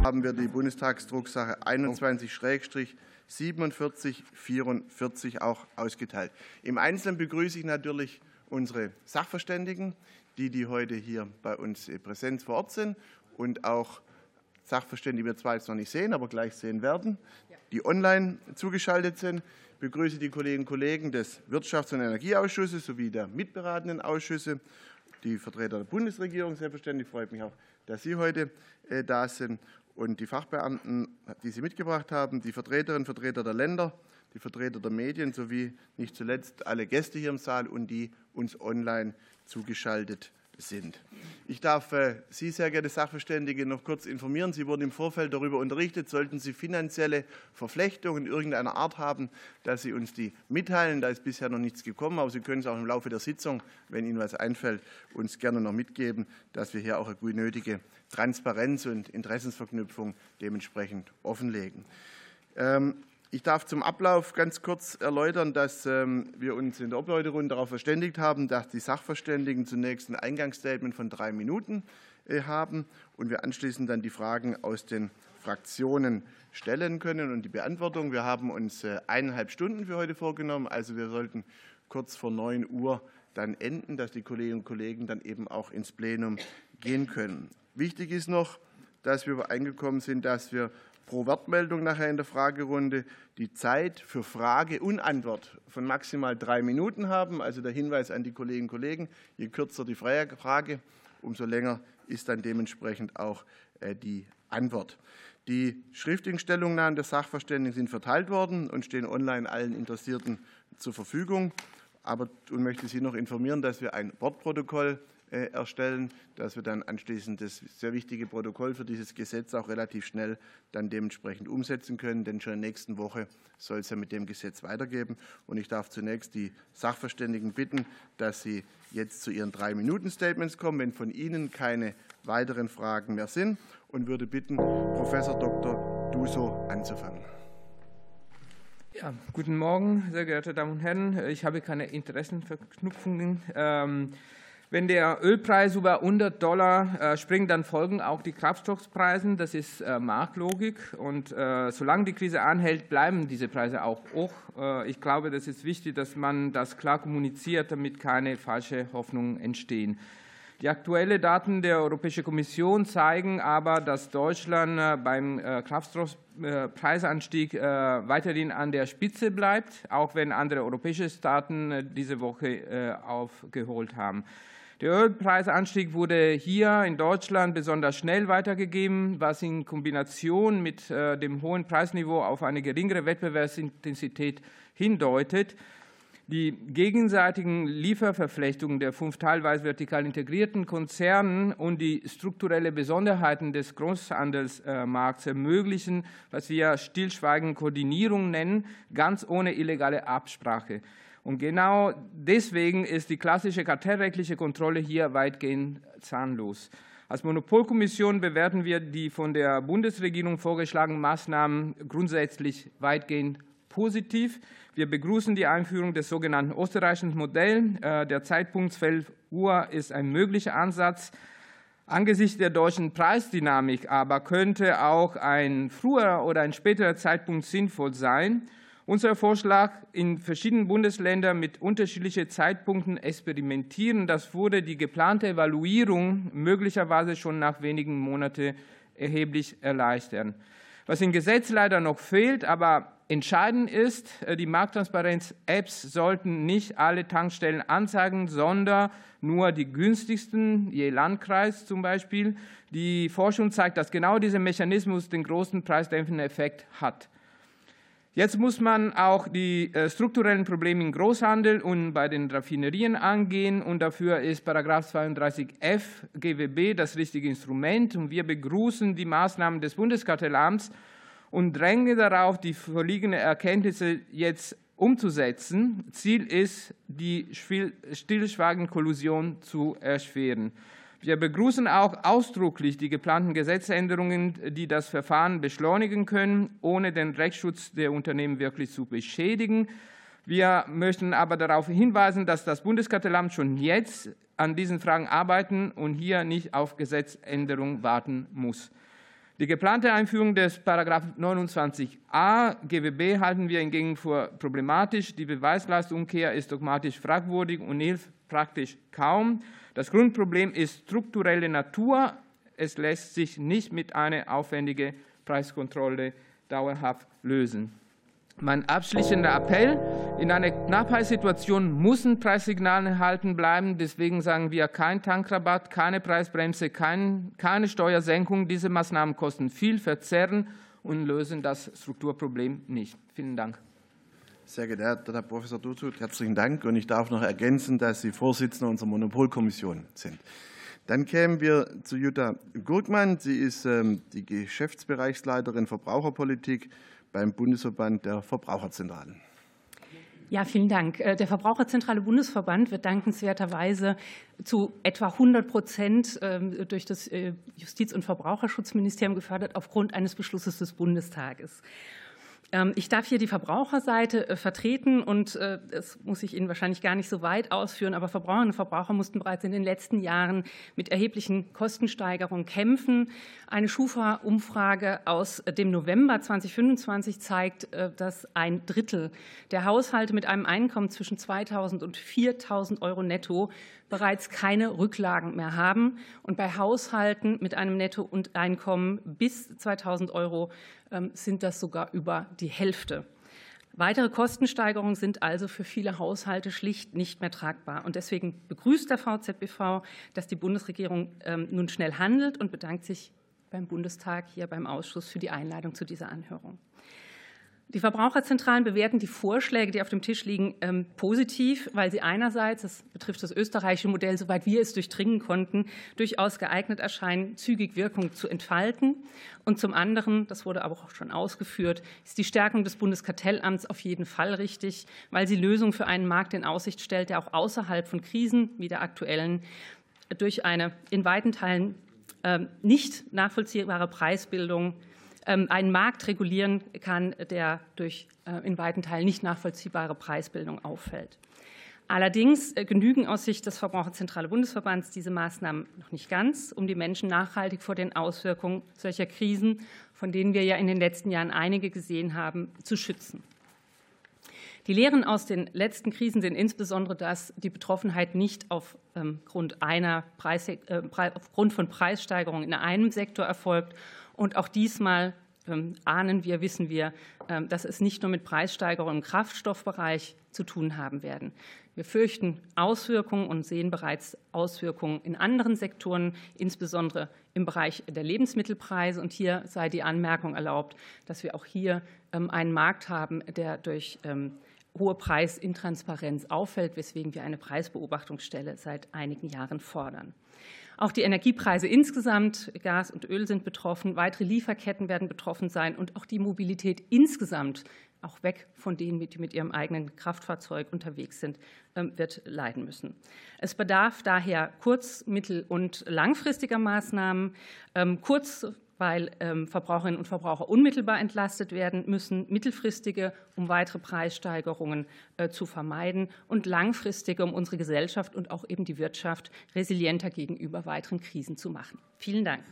haben wir die Bundestagsdrucksache 21-4744 auch ausgeteilt. Im Einzelnen begrüße ich natürlich unsere Sachverständigen, die heute hier bei uns präsent vor Ort sind, und auch Sachverständige, die wir zwar jetzt noch nicht sehen, aber gleich sehen werden, die online zugeschaltet sind. Ich begrüße die Kolleginnen und Kollegen des Wirtschafts- und Energieausschusses sowie der mitberatenden Ausschüsse, die Vertreter der Bundesregierung. Selbstverständlich freut mich auch, dass Sie heute da sind, und die Fachbeamten, die Sie mitgebracht haben, die Vertreterinnen und Vertreter der Länder, die Vertreter der Medien sowie nicht zuletzt alle Gäste hier im Saal und die uns online zugeschaltet sind. Ich darf Sie, sehr geehrte Sachverständige, noch kurz informieren. Sie wurden im Vorfeld darüber unterrichtet, sollten Sie finanzielle Verflechtungen irgendeiner Art haben, dass Sie uns die mitteilen. Da ist bisher noch nichts gekommen, aber Sie können es auch im Laufe der Sitzung, wenn Ihnen was einfällt, uns gerne noch mitgeben, dass wir hier auch eine nötige Transparenz und Interessensverknüpfung dementsprechend offenlegen. Ich darf zum Ablauf ganz kurz erläutern, dass wir uns in der Obleuterunde darauf verständigt haben, dass die Sachverständigen zunächst ein Eingangsstatement von 3 Minuten haben und wir anschließend dann die Fragen aus den Fraktionen stellen können und die Beantwortung. Wir haben uns 1,5 Stunden für heute vorgenommen, also wir sollten kurz vor 9 Uhr dann enden, dass die Kolleginnen und Kollegen dann eben auch ins Plenum gehen können. Wichtig ist noch, dass wir übereingekommen sind, dass wir pro Wortmeldung nachher in der Fragerunde die Zeit für Frage und Antwort von maximal 3 Minuten haben. Also der Hinweis an die Kolleginnen und Kollegen, je kürzer die Frage, umso länger ist dann dementsprechend auch die Antwort. Die schriftlichen Stellungnahmen der Sachverständigen sind verteilt worden und stehen online allen Interessierten zur Verfügung. Und möchte Sie noch informieren, dass wir ein Wortprotokoll erstellen, dass wir dann anschließend das sehr wichtige Protokoll für dieses Gesetz auch relativ schnell dann dementsprechend umsetzen können. Denn schon in der nächsten Woche soll es ja mit dem Gesetz weitergehen. Und ich darf zunächst die Sachverständigen bitten, dass sie jetzt zu ihren 3-Minuten-Statements kommen, wenn von Ihnen keine weiteren Fragen mehr sind, und würde bitten, Professor Dr. Duso anzufangen. Ja, guten Morgen, sehr geehrte Damen und Herren. Ich habe keine Interessenverknüpfungen. Wenn der Ölpreis über $100 springt, dann folgen auch die Kraftstoffpreise. Das ist Marktlogik. Und solange die Krise anhält, bleiben diese Preise auch hoch. Ich glaube, das ist wichtig, dass man das klar kommuniziert, damit keine falschen Hoffnungen entstehen. Die aktuellen Daten der Europäischen Kommission zeigen aber, dass Deutschland beim Kraftstoffpreisanstieg weiterhin an der Spitze bleibt, auch wenn andere europäische Staaten diese Woche aufgeholt haben. Der Ölpreisanstieg wurde hier in Deutschland besonders schnell weitergegeben, was in Kombination mit dem hohen Preisniveau auf eine geringere Wettbewerbsintensität hindeutet. Die gegenseitigen Lieferverflechtungen der 5 teilweise vertikal integrierten Konzernen und die strukturellen Besonderheiten des Großhandelsmarkts ermöglichen, was wir stillschweigende Koordinierung nennen, ganz ohne illegale Absprache. Und genau deswegen ist die klassische kartellrechtliche Kontrolle hier weitgehend zahnlos. Als Monopolkommission bewerten wir die von der Bundesregierung vorgeschlagenen Maßnahmen grundsätzlich weitgehend positiv. Wir begrüßen die Einführung des sogenannten österreichischen Modells. Der Zeitpunkt 12 Uhr ist ein möglicher Ansatz. Angesichts der deutschen Preisdynamik aber könnte auch ein früherer oder ein späterer Zeitpunkt sinnvoll sein. Unser Vorschlag, in verschiedenen Bundesländern mit unterschiedlichen Zeitpunkten experimentieren, das würde die geplante Evaluierung möglicherweise schon nach wenigen Monaten erheblich erleichtern. Was im Gesetz leider noch fehlt, aber entscheidend ist, die Markttransparenz-Apps sollten nicht alle Tankstellen anzeigen, sondern nur die günstigsten, je Landkreis zum Beispiel. Die Forschung zeigt, dass genau dieser Mechanismus den großen preisdämpfenden Effekt hat. Jetzt muss man auch die strukturellen Probleme im Großhandel und bei den Raffinerien angehen. Und dafür ist § 32f GWB das richtige Instrument. Und wir begrüßen die Maßnahmen des Bundeskartellamts und drängen darauf, die vorliegenden Erkenntnisse jetzt umzusetzen. Ziel ist, die stillschweigende Kollusion zu erschweren. Wir begrüßen auch ausdrücklich die geplanten Gesetzesänderungen, die das Verfahren beschleunigen können, ohne den Rechtsschutz der Unternehmen wirklich zu beschädigen. Wir möchten aber darauf hinweisen, dass das Bundeskartellamt schon jetzt an diesen Fragen arbeiten und hier nicht auf Gesetzesänderungen warten muss. Die geplante Einführung des § 29a GWB halten wir hingegen für problematisch. Die Beweislastumkehr ist dogmatisch fragwürdig und hilft praktisch kaum. Das Grundproblem ist strukturelle Natur. Es lässt sich nicht mit einer aufwendigen Preiskontrolle dauerhaft lösen. Mein abschließender Appell: In einer Knappheitssituation müssen Preissignale erhalten bleiben. Deswegen sagen wir, kein Tankrabatt, keine Preisbremse, keine Steuersenkung. Diese Maßnahmen kosten viel, verzerren und lösen das Strukturproblem nicht. Vielen Dank. Sehr geehrter Herr Professor Dutzut, herzlichen Dank. Und ich darf noch ergänzen, dass Sie Vorsitzender unserer Monopolkommission sind. Dann kämen wir zu Jutta Gurkmann. Sie ist die Geschäftsbereichsleiterin Verbraucherpolitik beim Bundesverband der Verbraucherzentralen. Ja, vielen Dank. Der Verbraucherzentrale Bundesverband wird dankenswerterweise zu etwa 100% durch das Justiz- und Verbraucherschutzministerium gefördert aufgrund eines Beschlusses des Bundestages. Ich darf hier die Verbraucherseite vertreten und das muss ich Ihnen wahrscheinlich gar nicht so weit ausführen, aber Verbraucherinnen und Verbraucher mussten bereits in den letzten Jahren mit erheblichen Kostensteigerungen kämpfen. Eine Schufa-Umfrage aus dem November 2025 zeigt, dass ein Drittel der Haushalte mit einem Einkommen zwischen 2.000 und 4.000 € netto bereits keine Rücklagen mehr haben. Und bei Haushalten mit einem Nettoeinkommen bis 2.000 € sind das sogar über die Hälfte. Weitere Kostensteigerungen sind also für viele Haushalte schlicht nicht mehr tragbar. Und deswegen begrüßt der VZBV, dass die Bundesregierung nun schnell handelt und bedankt sich beim Bundestag hier beim Ausschuss für die Einladung zu dieser Anhörung. Die Verbraucherzentralen bewerten die Vorschläge, die auf dem Tisch liegen, positiv, weil sie einerseits, das betrifft das österreichische Modell, soweit wir es durchdringen konnten, durchaus geeignet erscheinen, zügig Wirkung zu entfalten. Und zum anderen, das wurde aber auch schon ausgeführt, ist die Stärkung des Bundeskartellamts auf jeden Fall richtig, weil sie Lösungen für einen Markt in Aussicht stellt, der auch außerhalb von Krisen wie der aktuellen durch eine in weiten Teilen nicht nachvollziehbare Preisbildung einen Markt regulieren kann, der durch in weiten Teilen nicht nachvollziehbare Preisbildung auffällt. Allerdings genügen aus Sicht des Verbraucherzentrale Bundesverbands diese Maßnahmen noch nicht ganz, um die Menschen nachhaltig vor den Auswirkungen solcher Krisen, von denen wir ja in den letzten Jahren einige gesehen haben, zu schützen. Die Lehren aus den letzten Krisen sind insbesondere, dass die Betroffenheit nicht aufgrund von Preissteigerungen in einem Sektor erfolgt. Und auch diesmal wissen wir, dass es nicht nur mit Preissteigerungen im Kraftstoffbereich zu tun haben werden. Wir fürchten Auswirkungen und sehen bereits Auswirkungen in anderen Sektoren, insbesondere im Bereich der Lebensmittelpreise. Und hier sei die Anmerkung erlaubt, dass wir auch hier einen Markt haben, der durch hohe Preisintransparenz auffällt, weswegen wir eine Preisbeobachtungsstelle seit einigen Jahren fordern. Auch die Energiepreise insgesamt, Gas und Öl sind betroffen, weitere Lieferketten werden betroffen sein und auch die Mobilität insgesamt, auch weg von denen, die mit ihrem eigenen Kraftfahrzeug unterwegs sind, wird leiden müssen. Es bedarf daher kurz-, mittel- und langfristiger Maßnahmen. Kurz, weil Verbraucherinnen und Verbraucher unmittelbar entlastet werden müssen, mittelfristige, um weitere Preissteigerungen zu vermeiden und langfristige, um unsere Gesellschaft und auch eben die Wirtschaft resilienter gegenüber weiteren Krisen zu machen. Vielen Dank.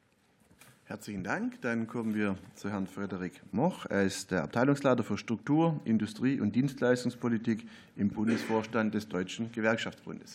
Herzlichen Dank. Dann kommen wir zu Herrn Frederik Moch. Er ist der Abteilungsleiter für Struktur-, Industrie- und Dienstleistungspolitik im Bundesvorstand des Deutschen Gewerkschaftsbundes.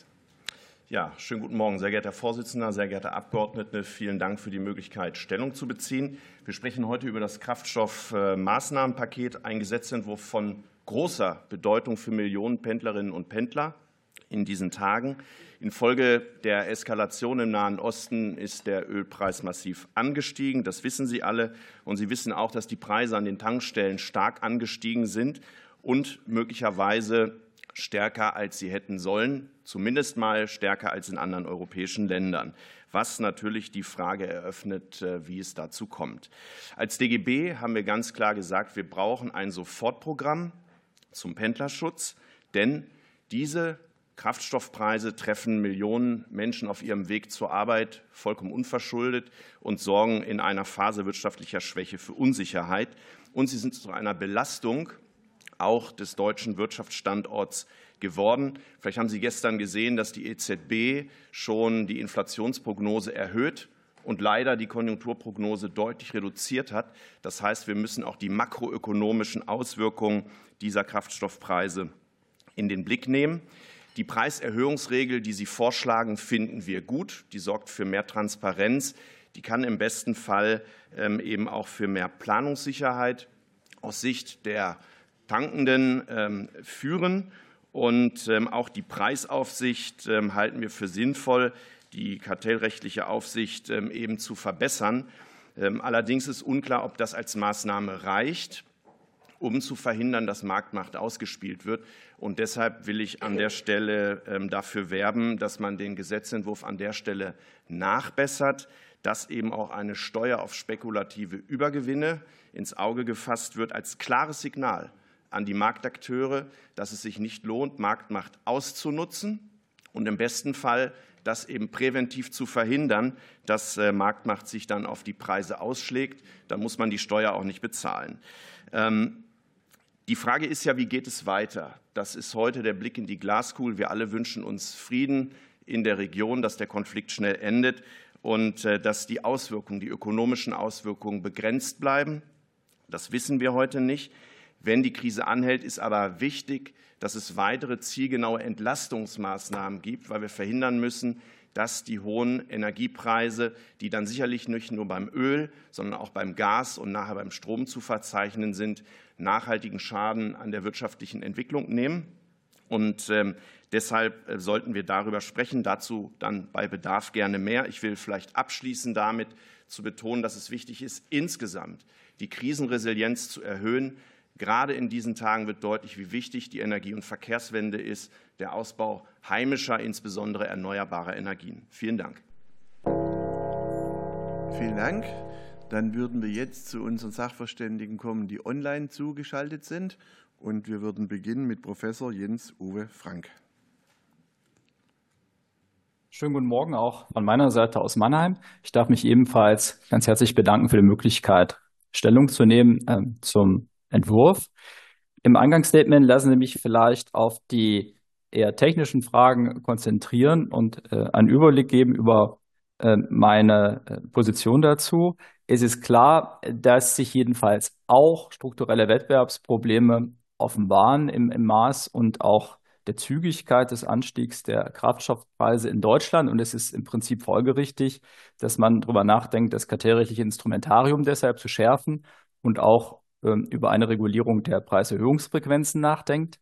Ja, schönen guten Morgen, sehr geehrter Herr Vorsitzender, sehr geehrte Abgeordnete. Vielen Dank für die Möglichkeit, Stellung zu beziehen. Wir sprechen heute über das Kraftstoffmaßnahmenpaket, ein Gesetzentwurf von großer Bedeutung für Millionen Pendlerinnen und Pendler in diesen Tagen. Infolge der Eskalation im Nahen Osten ist der Ölpreis massiv angestiegen. Das wissen Sie alle. Und Sie wissen auch, dass die Preise an den Tankstellen stark angestiegen sind und möglicherweise stärker, als sie hätten sollen, zumindest mal stärker als in anderen europäischen Ländern, was natürlich die Frage eröffnet, wie es dazu kommt. Als DGB haben wir ganz klar gesagt, wir brauchen ein Sofortprogramm zum Pendlerschutz, denn diese Kraftstoffpreise treffen Millionen Menschen auf ihrem Weg zur Arbeit vollkommen unverschuldet und sorgen in einer Phase wirtschaftlicher Schwäche für Unsicherheit. Und sie sind zu einer Belastung auch des deutschen Wirtschaftsstandorts geworden. Vielleicht haben Sie gestern gesehen, dass die EZB schon die Inflationsprognose erhöht und leider die Konjunkturprognose deutlich reduziert hat. Das heißt, wir müssen auch die makroökonomischen Auswirkungen dieser Kraftstoffpreise in den Blick nehmen. Die Preiserhöhungsregel, die Sie vorschlagen, finden wir gut. Die sorgt für mehr Transparenz. Die kann im besten Fall eben auch für mehr Planungssicherheit aus Sicht der Tankenden führen. Und auch die Preisaufsicht halten wir für sinnvoll, die kartellrechtliche Aufsicht eben zu verbessern. Allerdings ist unklar, ob das als Maßnahme reicht, um zu verhindern, dass Marktmacht ausgespielt wird. Und deshalb will ich an der Stelle dafür werben, dass man den Gesetzentwurf an der Stelle nachbessert, dass eben auch eine Steuer auf spekulative Übergewinne ins Auge gefasst wird, als klares Signal an die Marktakteure, dass es sich nicht lohnt, Marktmacht auszunutzen und im besten Fall das eben präventiv zu verhindern, dass Marktmacht sich dann auf die Preise ausschlägt. Dann muss man die Steuer auch nicht bezahlen. Die Frage ist ja, wie geht es weiter? Das ist heute der Blick in die Glaskugel. Wir alle wünschen uns Frieden in der Region, dass der Konflikt schnell endet und dass die Auswirkungen, die ökonomischen Auswirkungen begrenzt bleiben. Das wissen wir heute nicht. Wenn die Krise anhält, ist aber wichtig, dass es weitere zielgenaue Entlastungsmaßnahmen gibt, weil wir verhindern müssen, dass die hohen Energiepreise, die dann sicherlich nicht nur beim Öl, sondern auch beim Gas und nachher beim Strom zu verzeichnen sind, nachhaltigen Schaden an der wirtschaftlichen Entwicklung nehmen. Und deshalb sollten wir darüber sprechen, dazu dann bei Bedarf gerne mehr. Ich will vielleicht abschließen damit zu betonen, dass es wichtig ist, insgesamt die Krisenresilienz zu erhöhen. Gerade in diesen Tagen wird deutlich, wie wichtig die Energie- und Verkehrswende ist, der Ausbau heimischer, insbesondere erneuerbarer Energien. Vielen Dank. Vielen Dank. Dann würden wir jetzt zu unseren Sachverständigen kommen, die online zugeschaltet sind. Und wir würden beginnen mit Professor Jens-Uwe Frank. Schönen guten Morgen auch von meiner Seite aus Mannheim. Ich darf mich ebenfalls ganz herzlich bedanken für die Möglichkeit, Stellung zu nehmen zum Entwurf. Im Eingangsstatement lassen Sie mich vielleicht auf die eher technischen Fragen konzentrieren und einen Überblick geben über meine Position dazu. Es ist klar, dass sich jedenfalls auch strukturelle Wettbewerbsprobleme offenbaren im Maß und auch der Zügigkeit des Anstiegs der Kraftstoffpreise in Deutschland. Und es ist im Prinzip folgerichtig, dass man darüber nachdenkt, das kartellrechtliche Instrumentarium deshalb zu schärfen und auch über eine Regulierung der Preiserhöhungsfrequenzen nachdenkt.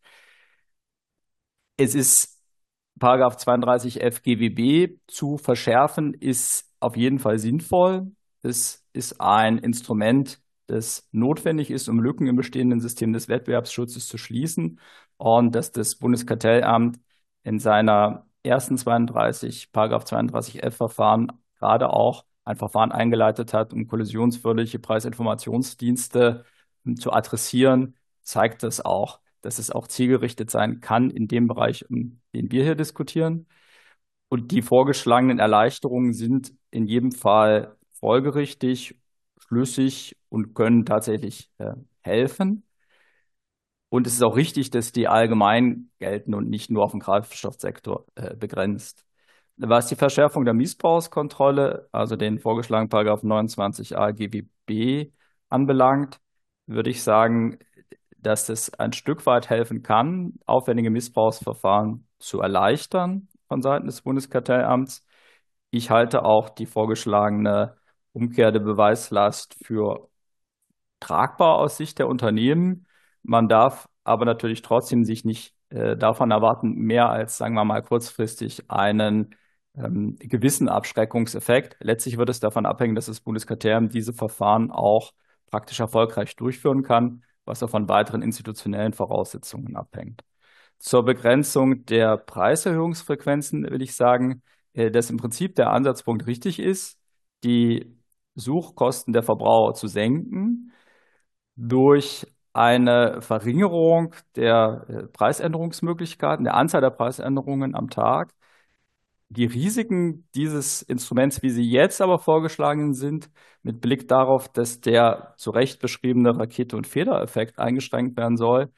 Es ist § 32 FGWB zu verschärfen, ist auf jeden Fall sinnvoll. Es ist ein Instrument, das notwendig ist, um Lücken im bestehenden System des Wettbewerbsschutzes zu schließen, und dass das Bundeskartellamt in seiner ersten § 32f-Verfahren gerade auch ein Verfahren eingeleitet hat, um kollisionsförderliche Preisinformationsdienste zu adressieren, zeigt das auch, dass es auch zielgerichtet sein kann in dem Bereich, um den wir hier diskutieren. Und die vorgeschlagenen Erleichterungen sind in jedem Fall folgerichtig, schlüssig und können tatsächlich helfen. Und es ist auch richtig, dass die allgemein gelten und nicht nur auf den Kraftstoffsektor begrenzt. Was die Verschärfung der Missbrauchskontrolle, also den vorgeschlagenen § 29a GWB anbelangt, würde ich sagen, dass es ein Stück weit helfen kann, aufwendige Missbrauchsverfahren zu erleichtern von Seiten des Bundeskartellamts. Ich halte auch die vorgeschlagene Umkehr der Beweislast für tragbar aus Sicht der Unternehmen. Man darf aber natürlich trotzdem sich nicht davon erwarten, mehr als, sagen wir mal, kurzfristig einen gewissen Abschreckungseffekt. Letztlich wird es davon abhängen, dass das Bundeskartellamt diese Verfahren auch praktisch erfolgreich durchführen kann, was auch von weiteren institutionellen Voraussetzungen abhängt. Zur Begrenzung der Preiserhöhungsfrequenzen will ich sagen, dass im Prinzip der Ansatzpunkt richtig ist, die Suchkosten der Verbraucher zu senken durch eine Verringerung der Preisänderungsmöglichkeiten, der Anzahl der Preisänderungen am Tag. Die Risiken dieses Instruments, wie sie jetzt aber vorgeschlagen sind, mit Blick darauf, dass der zu Recht beschriebene Rakete- und Federeffekt eingeschränkt werden soll,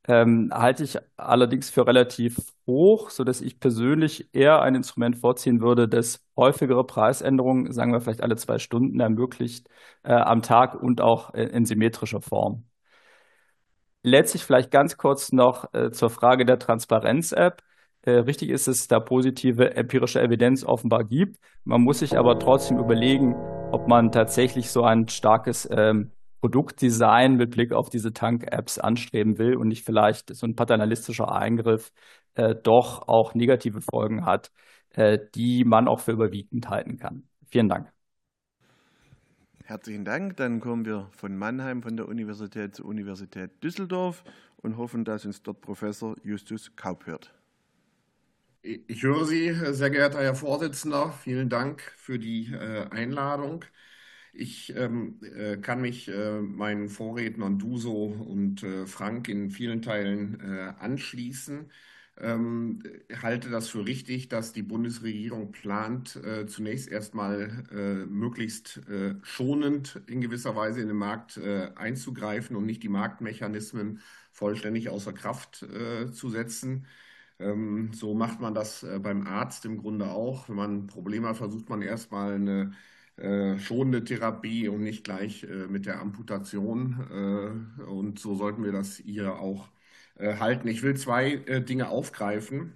halte ich allerdings für relativ hoch, sodass ich persönlich eher ein Instrument vorziehen würde, das häufigere Preisänderungen, sagen wir vielleicht alle 2 Stunden, ermöglicht am Tag und auch in symmetrischer Form. Letztlich vielleicht ganz kurz noch zur Frage der Transparenz-App. Richtig ist es, da positive empirische Evidenz offenbar gibt. Man muss sich aber trotzdem überlegen, ob man tatsächlich so ein starkes Produktdesign mit Blick auf diese Tank-Apps anstreben will und nicht vielleicht so ein paternalistischer Eingriff doch auch negative Folgen hat, die man auch für überwiegend halten kann. Vielen Dank. Herzlichen Dank. Dann kommen wir von Mannheim, von der Universität zur Universität Düsseldorf und hoffen, dass uns dort Professor Justus Kaup hört. Ich höre Sie, sehr geehrter Herr Vorsitzender. Vielen Dank für die Einladung. Ich kann mich meinen Vorrednern Duso und Frank in vielen Teilen anschließen. Halte das für richtig, dass die Bundesregierung plant, zunächst erstmal möglichst schonend in gewisser Weise in den Markt einzugreifen und nicht die Marktmechanismen vollständig außer Kraft zu setzen. So macht man das beim Arzt im Grunde auch. Wenn man Probleme hat, versucht man erstmal eine schonende Therapie und nicht gleich mit der Amputation. Und so sollten wir das hier auch halten. Ich will 2 Dinge aufgreifen.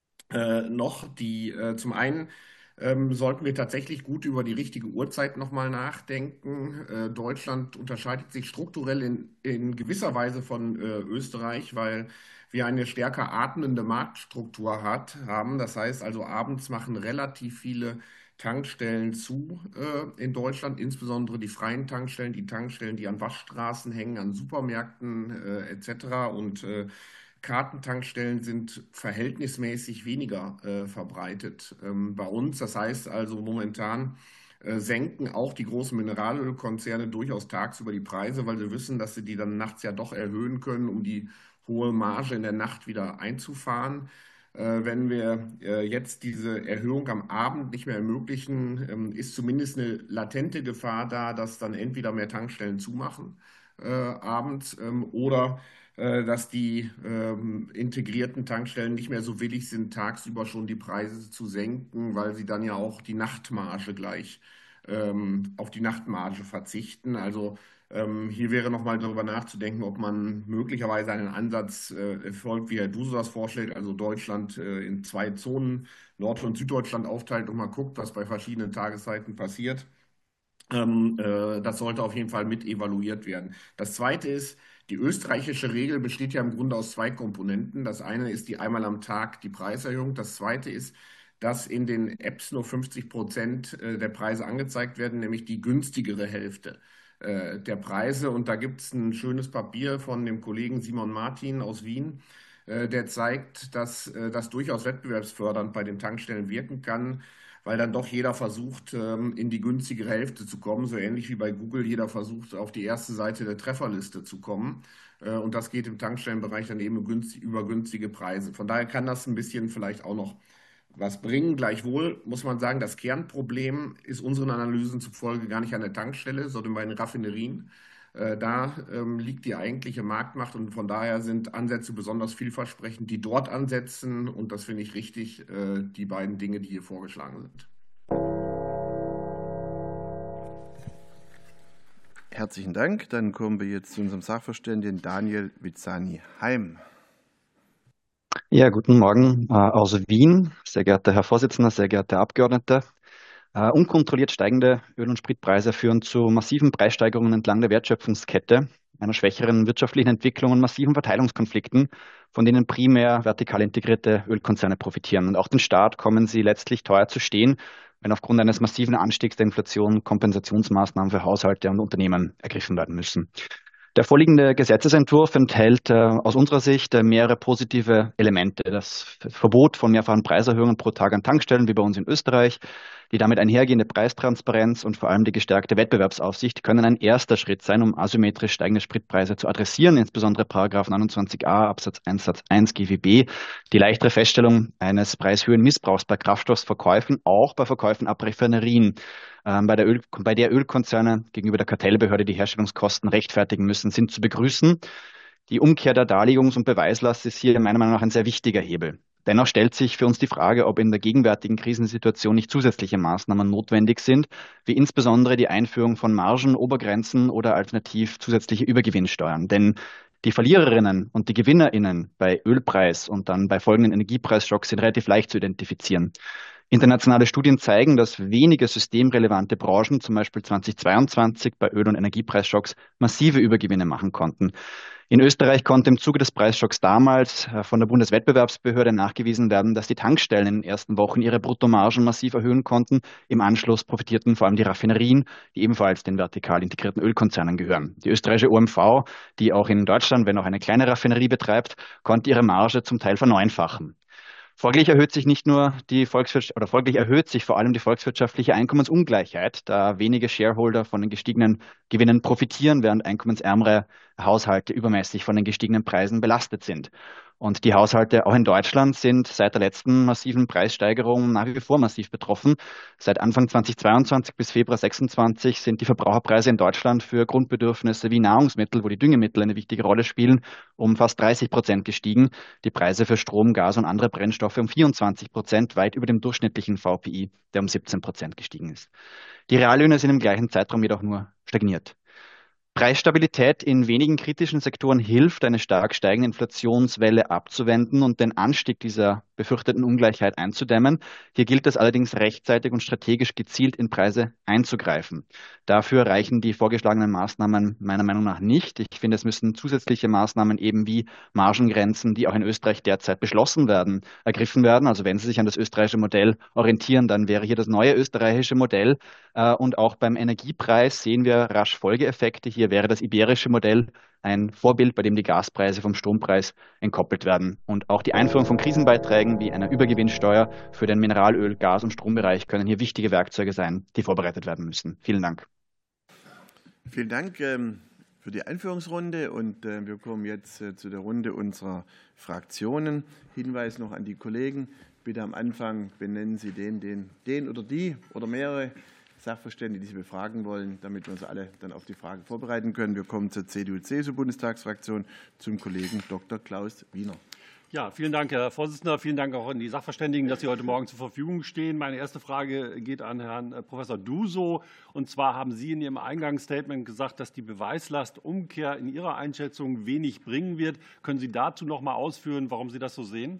Zum einen sollten wir tatsächlich gut über die richtige Uhrzeit nochmal nachdenken. Deutschland unterscheidet sich strukturell in gewisser Weise von Österreich, weil wir eine stärker atmende Marktstruktur haben. Das heißt also, abends machen relativ viele Tankstellen zu in Deutschland, insbesondere die freien Tankstellen, die an Waschstraßen hängen, an Supermärkten etc. Und Kartentankstellen sind verhältnismäßig weniger verbreitet bei uns. Das heißt also, momentan senken auch die großen Mineralölkonzerne durchaus tagsüber die Preise, weil sie wissen, dass sie die dann nachts ja doch erhöhen können, um die hohe Marge in der Nacht wieder einzufahren. Wenn wir jetzt diese Erhöhung am Abend nicht mehr ermöglichen, ist zumindest eine latente Gefahr da, dass dann entweder mehr Tankstellen zumachen abends oder dass die integrierten Tankstellen nicht mehr so willig sind, tagsüber schon die Preise zu senken, weil sie dann ja auch die Nachtmarge gleich auf die Nachtmarge verzichten. Also hier wäre nochmal darüber nachzudenken, ob man möglicherweise einen Ansatz folgt, wie Herr Duso das vorschlägt, also Deutschland in 2 Zonen, Nord- und Süddeutschland aufteilt und mal guckt, was bei verschiedenen Tageszeiten passiert. Das sollte auf jeden Fall mit evaluiert werden. Das Zweite ist, die österreichische Regel besteht ja im Grunde aus 2 Komponenten. Das eine ist die einmal am Tag die Preiserhöhung. Das zweite ist, dass in den Apps nur 50% der Preise angezeigt werden, nämlich die günstigere Hälfte der Preise. Und da gibt es ein schönes Papier von dem Kollegen Simon Martin aus Wien, der zeigt, dass das durchaus wettbewerbsfördernd bei den Tankstellen wirken kann, weil dann doch jeder versucht, in die günstigere Hälfte zu kommen, so ähnlich wie bei Google jeder versucht, auf die erste Seite der Trefferliste zu kommen. Und das geht im Tankstellenbereich dann eben über günstige Preise. Von daher kann das ein bisschen vielleicht auch noch was bringen. Gleichwohl muss man sagen, das Kernproblem ist unseren Analysen zufolge gar nicht an der Tankstelle, sondern bei den Raffinerien. Da liegt die eigentliche Marktmacht und von daher sind Ansätze besonders vielversprechend, die dort ansetzen. Und das finde ich richtig, die beiden Dinge, die hier vorgeschlagen sind. Herzlichen Dank. Dann kommen wir jetzt zu unserem Sachverständigen Daniel Vizani-Heim. Ja, guten Morgen aus Wien. Sehr geehrter Herr Vorsitzender, sehr geehrte Abgeordnete. Unkontrolliert steigende Öl- und Spritpreise führen zu massiven Preissteigerungen entlang der Wertschöpfungskette, einer schwächeren wirtschaftlichen Entwicklung und massiven Verteilungskonflikten, von denen primär vertikal integrierte Ölkonzerne profitieren. Und auch den Staat kommen sie letztlich teuer zu stehen, wenn aufgrund eines massiven Anstiegs der Inflation Kompensationsmaßnahmen für Haushalte und Unternehmen ergriffen werden müssen. Der vorliegende Gesetzesentwurf enthält aus unserer Sicht mehrere positive Elemente. Das Verbot von mehrfachen Preiserhöhungen pro Tag an Tankstellen, wie bei uns in Österreich, die damit einhergehende Preistransparenz und vor allem die gestärkte Wettbewerbsaufsicht können ein erster Schritt sein, um asymmetrisch steigende Spritpreise zu adressieren, insbesondere § 29a Absatz 1 Satz 1 GWB, die leichtere Feststellung eines Preishöhenmissbrauchs bei Kraftstoffverkäufen, auch bei Verkäufen ab Raffinerien, bei der Ölkonzerne gegenüber der Kartellbehörde die Herstellungskosten rechtfertigen müssen, sind zu begrüßen. Die Umkehr der Darlegungs- und Beweislast ist hier meiner Meinung nach ein sehr wichtiger Hebel. Dennoch stellt sich für uns die Frage, ob in der gegenwärtigen Krisensituation nicht zusätzliche Maßnahmen notwendig sind, wie insbesondere die Einführung von Margen, Obergrenzen oder alternativ zusätzliche Übergewinnsteuern. Denn die Verliererinnen und die GewinnerInnen bei Ölpreis und dann bei folgenden Energiepreisschocks sind relativ leicht zu identifizieren. Internationale Studien zeigen, dass wenige systemrelevante Branchen, zum Beispiel 2022 bei Öl- und Energiepreisschocks, massive Übergewinne machen konnten. In Österreich konnte im Zuge des Preisschocks damals von der Bundeswettbewerbsbehörde nachgewiesen werden, dass die Tankstellen in den ersten Wochen ihre Bruttomargen massiv erhöhen konnten. Im Anschluss profitierten vor allem die Raffinerien, die ebenfalls den vertikal integrierten Ölkonzernen gehören. Die österreichische OMV, die auch in Deutschland, wenn auch eine kleine Raffinerie betreibt, konnte ihre Marge zum Teil verneunfachen. Folglich erhöht sich folglich erhöht sich vor allem die volkswirtschaftliche Einkommensungleichheit, da wenige Shareholder von den gestiegenen Gewinnen profitieren, während einkommensärmere Haushalte übermäßig von den gestiegenen Preisen belastet sind. Und die Haushalte auch in Deutschland sind seit der letzten massiven Preissteigerung nach wie vor massiv betroffen. Seit Anfang 2022 bis Februar 2026 sind die Verbraucherpreise in Deutschland für Grundbedürfnisse wie Nahrungsmittel, wo die Düngemittel eine wichtige Rolle spielen, um fast 30% gestiegen. Die Preise für Strom, Gas und andere Brennstoffe um 24%, weit über dem durchschnittlichen VPI, der um 17% gestiegen ist. Die Reallöhne sind im gleichen Zeitraum jedoch nur stagniert. Preisstabilität in wenigen kritischen Sektoren hilft, eine stark steigende Inflationswelle abzuwenden und den Anstieg dieser befürchteten Ungleichheit einzudämmen. Hier gilt es allerdings rechtzeitig und strategisch gezielt in Preise einzugreifen. Dafür reichen die vorgeschlagenen Maßnahmen meiner Meinung nach nicht. Ich finde, es müssen zusätzliche Maßnahmen eben wie Margengrenzen, die auch in Österreich derzeit beschlossen werden, ergriffen werden. Also wenn Sie sich an das österreichische Modell orientieren, dann wäre hier das neue österreichische Modell. Und auch beim Energiepreis sehen wir rasch Folgeeffekte. Hier wäre das iberische Modell ein Vorbild, bei dem die Gaspreise vom Strompreis entkoppelt werden. Und auch die Einführung von Krisenbeiträgen wie einer Übergewinnsteuer für den Mineralöl-, Gas- und Strombereich können hier wichtige Werkzeuge sein, die vorbereitet werden müssen. Vielen Dank. Vielen Dank für die Einführungsrunde und wir kommen jetzt zu der Runde unserer Fraktionen. Hinweis noch an die Kollegen. Bitte am Anfang benennen Sie den oder die oder mehrere Sachverständige, die Sie befragen wollen, damit wir uns alle dann auf die Fragen vorbereiten können. Wir kommen zur CDU-CSU-Bundestagsfraktion, zum Kollegen Dr. Klaus Wiener. Ja, vielen Dank, Herr Vorsitzender. Vielen Dank auch an die Sachverständigen, dass Sie heute Morgen zur Verfügung stehen. Meine erste Frage geht an Herrn Professor Duso. Und zwar haben Sie in Ihrem Eingangsstatement gesagt, dass die Beweislastumkehr in Ihrer Einschätzung wenig bringen wird. Können Sie dazu noch mal ausführen, warum Sie das so sehen?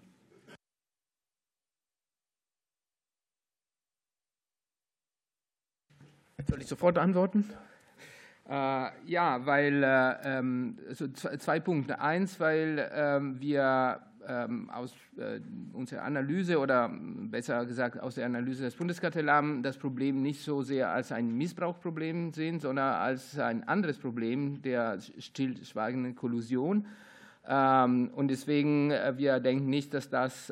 Soll ich sofort antworten? Ja, weil also zwei Punkte. Eins, weil wir aus unserer Analyse oder besser gesagt aus der Analyse des Bundeskartellamts das Problem nicht so sehr als ein Missbrauchsproblem sehen, sondern als ein anderes Problem der stillschweigenden Kollusion. Und deswegen, wir denken nicht, dass das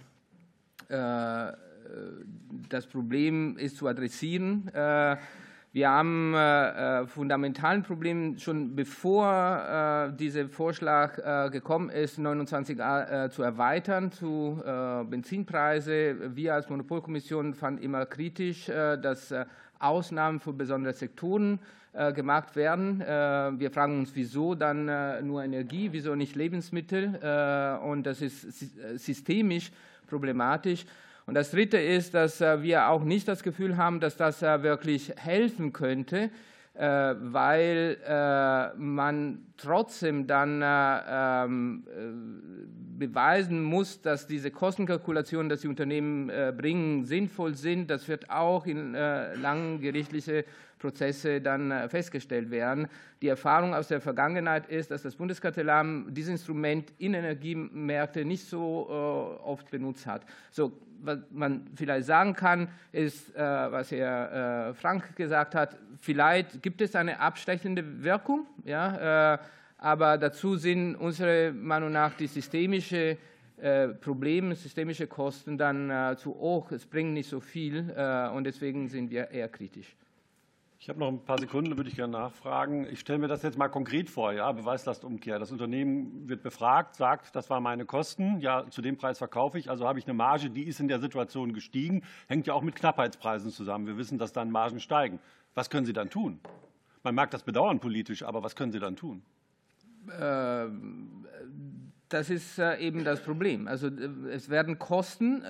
Problem ist zu adressieren. Wir haben fundamentalen Problem schon bevor dieser Vorschlag gekommen ist, 29a zu erweitern zu Benzinpreise. Wir als Monopolkommission fanden immer kritisch, dass Ausnahmen für besondere Sektoren gemacht werden. Wir fragen uns, wieso dann nur Energie, wieso nicht Lebensmittel? Und das ist systemisch problematisch. Und das Dritte ist, dass wir auch nicht das Gefühl haben, dass das wirklich helfen könnte, weil man trotzdem dann beweisen muss, dass diese Kostenkalkulationen, die die Unternehmen bringen, sinnvoll sind. Das wird auch in langen gerichtlichen Prozessen dann festgestellt werden. Die Erfahrung aus der Vergangenheit ist, dass das Bundeskartellamt dieses Instrument in Energiemärkte nicht so oft benutzt hat. So, was man vielleicht sagen kann, ist, was Herr Frank gesagt hat, vielleicht gibt es eine abschwächende Wirkung, ja, aber dazu sind unserer Meinung nach die systemischen Probleme, systemische Kosten dann zu hoch. Es bringt nicht so viel und deswegen sind wir eher kritisch. Ich habe noch ein paar Sekunden, würde ich gerne nachfragen. Ich stelle mir das jetzt mal konkret vor, ja, Beweislastumkehr. Das Unternehmen wird befragt, sagt, das waren meine Kosten, ja, zu dem Preis verkaufe ich, also habe ich eine Marge, die ist in der Situation gestiegen, hängt ja auch mit Knappheitspreisen zusammen. Wir wissen, dass dann Margen steigen. Was können Sie dann tun? Man mag das bedauern politisch, aber was können Sie dann tun? das ist eben das Problem. Also es werden Kosten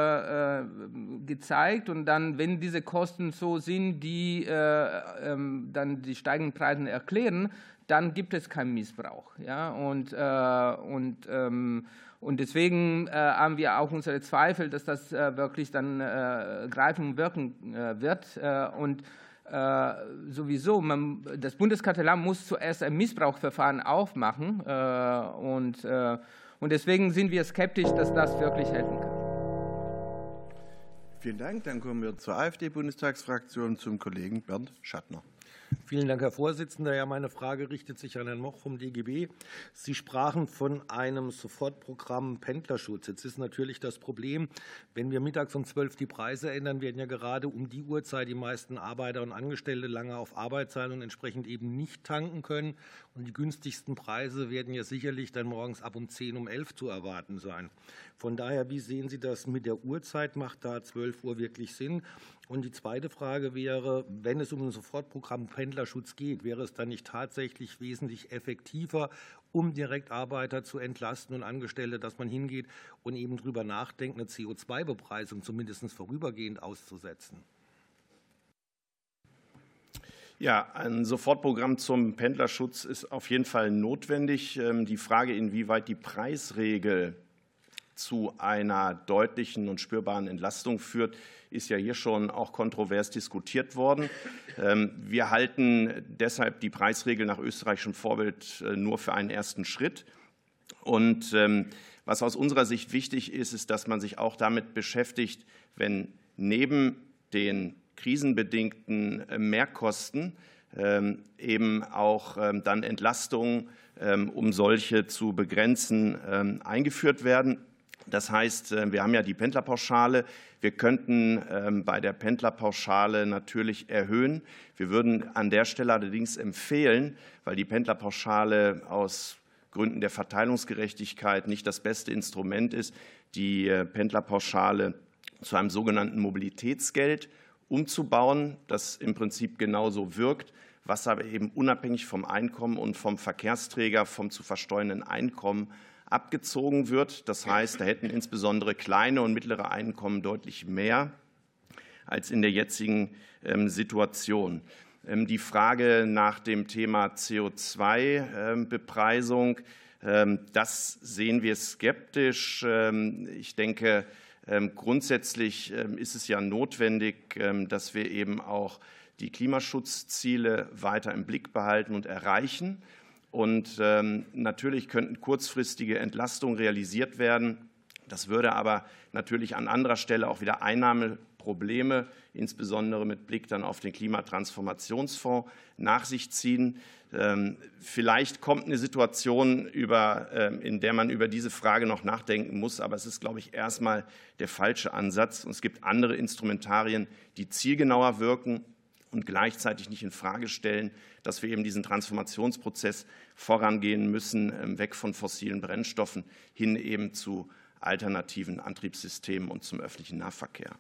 gezeigt und dann, wenn diese Kosten so sind, die dann die steigenden Preise erklären, dann gibt es keinen Missbrauch. Ja? Und deswegen haben wir auch unsere Zweifel, dass das wirklich dann greifen und wirken wird. Und sowieso, das Bundeskartellamt muss zuerst ein Missbrauchsverfahren aufmachen und deswegen sind wir skeptisch, dass das wirklich helfen kann. Vielen Dank. Dann kommen wir zur AfD-Bundestagsfraktion, zum Kollegen Bernd Schattner. Vielen Dank, Herr Vorsitzender. Ja, meine Frage richtet sich an Herrn Moch vom DGB. Sie sprachen von einem Sofortprogramm Pendlerschutz. Jetzt ist natürlich das Problem, wenn wir mittags um 12 die Preise ändern, werden ja gerade um die Uhrzeit die meisten Arbeiter und Angestellte lange auf Arbeit sein und entsprechend eben nicht tanken können. Und die günstigsten Preise werden ja sicherlich dann morgens ab um 10, um 11 zu erwarten sein. Von daher, wie sehen Sie das mit der Uhrzeit? Macht da 12 Uhr wirklich Sinn? Und die zweite Frage wäre, wenn es um ein Sofortprogramm Pendlerschutz geht, wäre es dann nicht tatsächlich wesentlich effektiver, um Direktarbeiter zu entlasten und Angestellte, dass man hingeht und eben darüber nachdenkt, eine CO2-Bepreisung zumindest vorübergehend auszusetzen? Ja, ein Sofortprogramm zum Pendlerschutz ist auf jeden Fall notwendig. Die Frage, inwieweit die Preisregel zu einer deutlichen und spürbaren Entlastung führt, ist ja hier schon auch kontrovers diskutiert worden. Wir halten deshalb die Preisregel nach österreichischem Vorbild nur für einen ersten Schritt. Und was aus unserer Sicht wichtig ist, ist, dass man sich auch damit beschäftigt, wenn neben den krisenbedingten Mehrkosten eben auch dann Entlastungen, um solche zu begrenzen, eingeführt werden. Das heißt, wir haben ja die Pendlerpauschale. Wir könnten bei der Pendlerpauschale natürlich erhöhen. Wir würden an der Stelle allerdings empfehlen, weil die Pendlerpauschale aus Gründen der Verteilungsgerechtigkeit nicht das beste Instrument ist, die Pendlerpauschale zu einem sogenannten Mobilitätsgeld umzubauen, das im Prinzip genauso wirkt, was aber eben unabhängig vom Einkommen und vom Verkehrsträger, vom zu versteuernden Einkommen abgezogen wird. Das heißt, da hätten insbesondere kleine und mittlere Einkommen deutlich mehr als in der jetzigen Situation. Die Frage nach dem Thema CO2-Bepreisung, das sehen wir skeptisch. Ich denke, grundsätzlich ist es ja notwendig, dass wir eben auch die Klimaschutzziele weiter im Blick behalten und erreichen. Und natürlich könnten kurzfristige Entlastungen realisiert werden. Das würde aber natürlich an anderer Stelle auch wieder Einnahmeprobleme, insbesondere mit Blick dann auf den Klimatransformationsfonds, nach sich ziehen. Vielleicht kommt eine Situation, in der man über diese Frage noch nachdenken muss, aber es ist, glaube ich, erstmal der falsche Ansatz. Und es gibt andere Instrumentarien, die zielgenauer wirken und gleichzeitig nicht in Frage stellen, dass wir eben diesen Transformationsprozess vorangehen müssen, weg von fossilen Brennstoffen hin eben zu alternativen Antriebssystemen und zum öffentlichen Nahverkehr.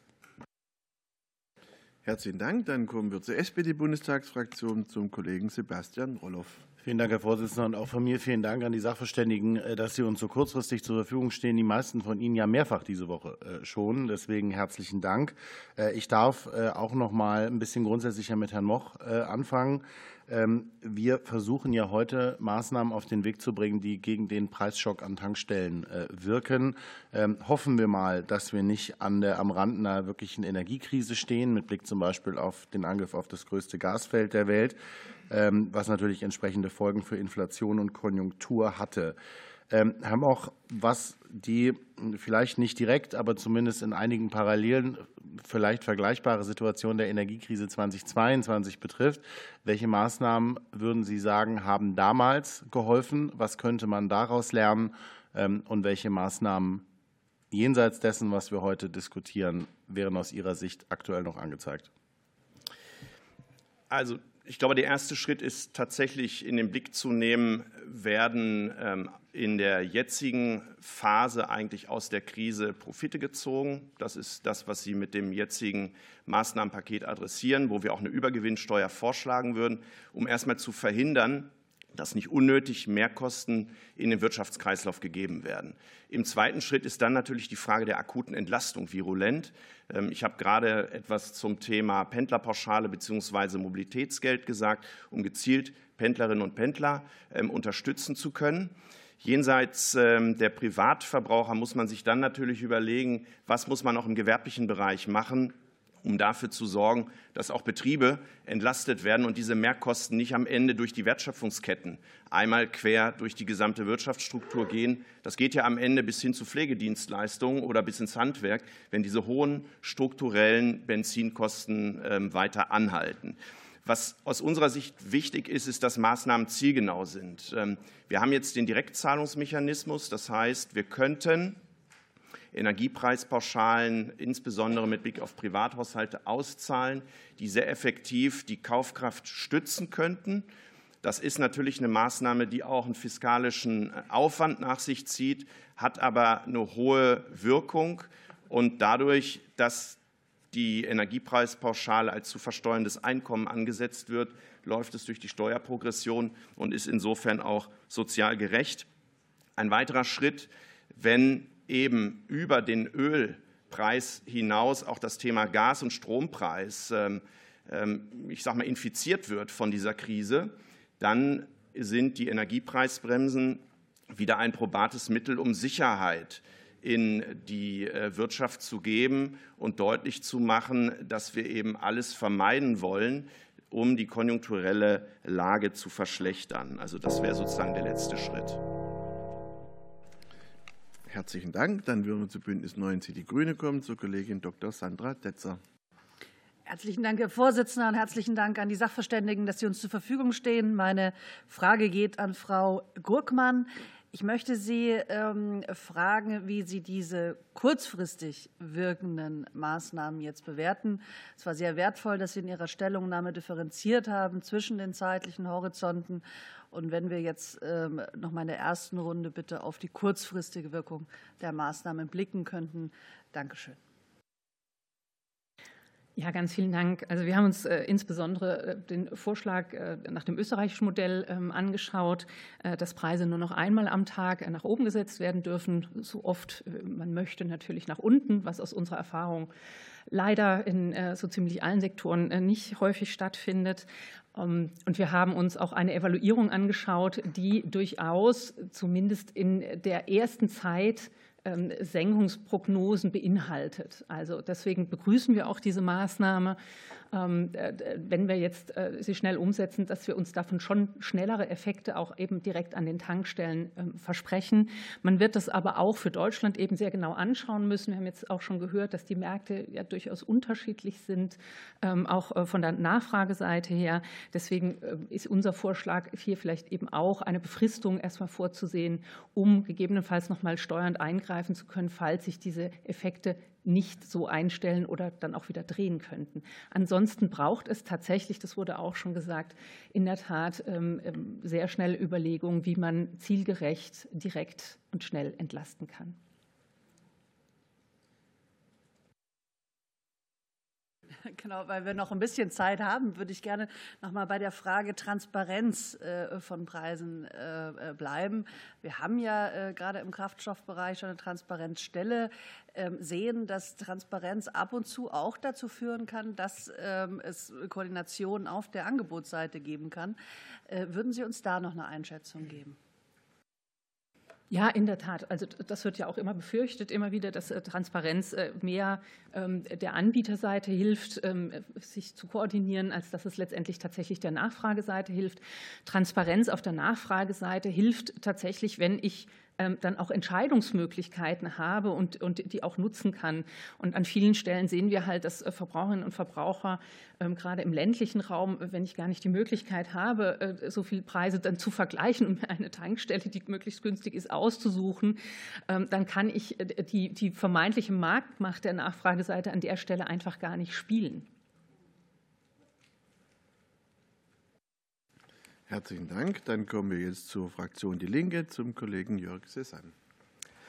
Herzlichen Dank. Dann kommen wir zur SPD-Bundestagsfraktion, zum Kollegen Sebastian Roloff. Vielen Dank, Herr Vorsitzender. Und auch von mir vielen Dank an die Sachverständigen, dass Sie uns so kurzfristig zur Verfügung stehen. Die meisten von Ihnen ja mehrfach diese Woche schon. Deswegen herzlichen Dank. Ich darf auch noch mal ein bisschen grundsätzlicher mit Herrn Moch anfangen. Wir versuchen ja heute Maßnahmen auf den Weg zu bringen, die gegen den Preisschock an Tankstellen wirken. Hoffen wir mal, dass wir nicht am Rand einer wirklichen Energiekrise stehen, mit Blick zum Beispiel auf den Angriff auf das größte Gasfeld der Welt, was natürlich entsprechende Folgen für Inflation und Konjunktur hatte. Herr Moch, was die vielleicht nicht direkt, aber zumindest in einigen Parallelen vielleicht vergleichbare Situation der Energiekrise 2022 betrifft, welche Maßnahmen würden Sie sagen, haben damals geholfen? Was könnte man daraus lernen? Und welche Maßnahmen jenseits dessen, was wir heute diskutieren, wären aus Ihrer Sicht aktuell noch angezeigt? Also ich glaube, der erste Schritt ist tatsächlich in den Blick zu nehmen, werden in der jetzigen Phase eigentlich aus der Krise Profite gezogen. Das ist das, was Sie mit dem jetzigen Maßnahmenpaket adressieren, wo wir auch eine Übergewinnsteuer vorschlagen würden, um erstmal zu verhindern, dass nicht unnötig Mehrkosten in den Wirtschaftskreislauf gegeben werden. Im zweiten Schritt ist dann natürlich die Frage der akuten Entlastung virulent. Ich habe gerade etwas zum Thema Pendlerpauschale bzw. Mobilitätsgeld gesagt, um gezielt Pendlerinnen und Pendler unterstützen zu können. Jenseits der Privatverbraucher muss man sich dann natürlich überlegen, was muss man auch im gewerblichen Bereich machen, um dafür zu sorgen, dass auch Betriebe entlastet werden und diese Mehrkosten nicht am Ende durch die Wertschöpfungsketten einmal quer durch die gesamte Wirtschaftsstruktur gehen. Das geht ja am Ende bis hin zu Pflegedienstleistungen oder bis ins Handwerk, wenn diese hohen strukturellen Benzinkosten weiter anhalten. Was aus unserer Sicht wichtig ist, ist, dass Maßnahmen zielgenau sind. Wir haben jetzt den Direktzahlungsmechanismus. Das heißt, wir könnten Energiepreispauschalen, insbesondere mit Blick auf Privathaushalte, auszahlen, die sehr effektiv die Kaufkraft stützen könnten. Das ist natürlich eine Maßnahme, die auch einen fiskalischen Aufwand nach sich zieht, hat aber eine hohe Wirkung. Und dadurch, dass die Energiepreispauschale als zu versteuerndes Einkommen angesetzt wird, läuft es durch die Steuerprogression und ist insofern auch sozial gerecht. Ein weiterer Schritt, wenn eben über den Ölpreis hinaus auch das Thema Gas- und Strompreis, ich sage mal, infiziert wird von dieser Krise, dann sind die Energiepreisbremsen wieder ein probates Mittel, um Sicherheit in die Wirtschaft zu geben und deutlich zu machen, dass wir eben alles vermeiden wollen, um die konjunkturelle Lage zu verschlechtern. Also das wäre sozusagen der letzte Schritt. Herzlichen Dank. Dann würden wir zu Bündnis 90 Die Grüne kommen, zur Kollegin Dr. Sandra Tetzer. Herzlichen Dank, Herr Vorsitzender, und herzlichen Dank an die Sachverständigen, dass sie uns zur Verfügung stehen. Meine Frage geht an Frau Gurkmann. Ich möchte Sie fragen, wie Sie diese kurzfristig wirkenden Maßnahmen jetzt bewerten. Es war sehr wertvoll, dass Sie in Ihrer Stellungnahme differenziert haben zwischen den zeitlichen Horizonten. Und wenn wir jetzt noch mal in der ersten Runde bitte auf die kurzfristige Wirkung der Maßnahmen blicken könnten. Dankeschön. Ja, ganz vielen Dank. Also wir haben uns insbesondere den Vorschlag nach dem österreichischen Modell angeschaut, dass Preise nur noch einmal am Tag nach oben gesetzt werden dürfen, so oft man möchte, natürlich nach unten, was aus unserer Erfahrung leider in so ziemlich allen Sektoren nicht häufig stattfindet. Und wir haben uns auch eine Evaluierung angeschaut, die durchaus zumindest in der ersten Zeit Senkungsprognosen beinhaltet. Also deswegen begrüßen wir auch diese Maßnahme, wenn wir jetzt sie schnell umsetzen, dass wir uns davon schon schnellere Effekte auch eben direkt an den Tankstellen versprechen. Man wird das aber auch für Deutschland eben sehr genau anschauen müssen. Wir haben jetzt auch schon gehört, dass die Märkte ja durchaus unterschiedlich sind, auch von der Nachfrageseite her. Deswegen ist unser Vorschlag hier vielleicht eben auch eine Befristung erstmal vorzusehen, um gegebenenfalls noch mal steuernd eingreifen zu können, falls sich diese Effekte nicht so einstellen oder dann auch wieder drehen könnten. Ansonsten braucht es tatsächlich, das wurde auch schon gesagt, in der Tat sehr schnell Überlegungen, wie man zielgerecht, direkt und schnell entlasten kann. Genau, weil wir noch ein bisschen Zeit haben, würde ich gerne noch mal bei der Frage Transparenz von Preisen bleiben. Wir haben ja gerade im Kraftstoffbereich schon eine Transparenzstelle, sehen, dass Transparenz ab und zu auch dazu führen kann, dass es Koordinationen auf der Angebotsseite geben kann. Würden Sie uns da noch eine Einschätzung geben? Ja, in der Tat. Also das wird ja auch immer befürchtet, immer wieder, dass Transparenz mehr der Anbieterseite hilft, sich zu koordinieren, als dass es letztendlich tatsächlich der Nachfrageseite hilft. Transparenz auf der Nachfrageseite hilft tatsächlich, wenn ich dann auch Entscheidungsmöglichkeiten habe und die auch nutzen kann. Und an vielen Stellen sehen wir halt, dass Verbraucherinnen und Verbraucher gerade im ländlichen Raum, wenn ich gar nicht die Möglichkeit habe, so viele Preise dann zu vergleichen und mir eine Tankstelle, die möglichst günstig ist, auszusuchen, dann kann ich die vermeintliche Marktmacht der Nachfrageseite an der Stelle einfach gar nicht spielen. Herzlichen Dank. Dann kommen wir jetzt zur Fraktion Die Linke, zum Kollegen Jörg Sesan.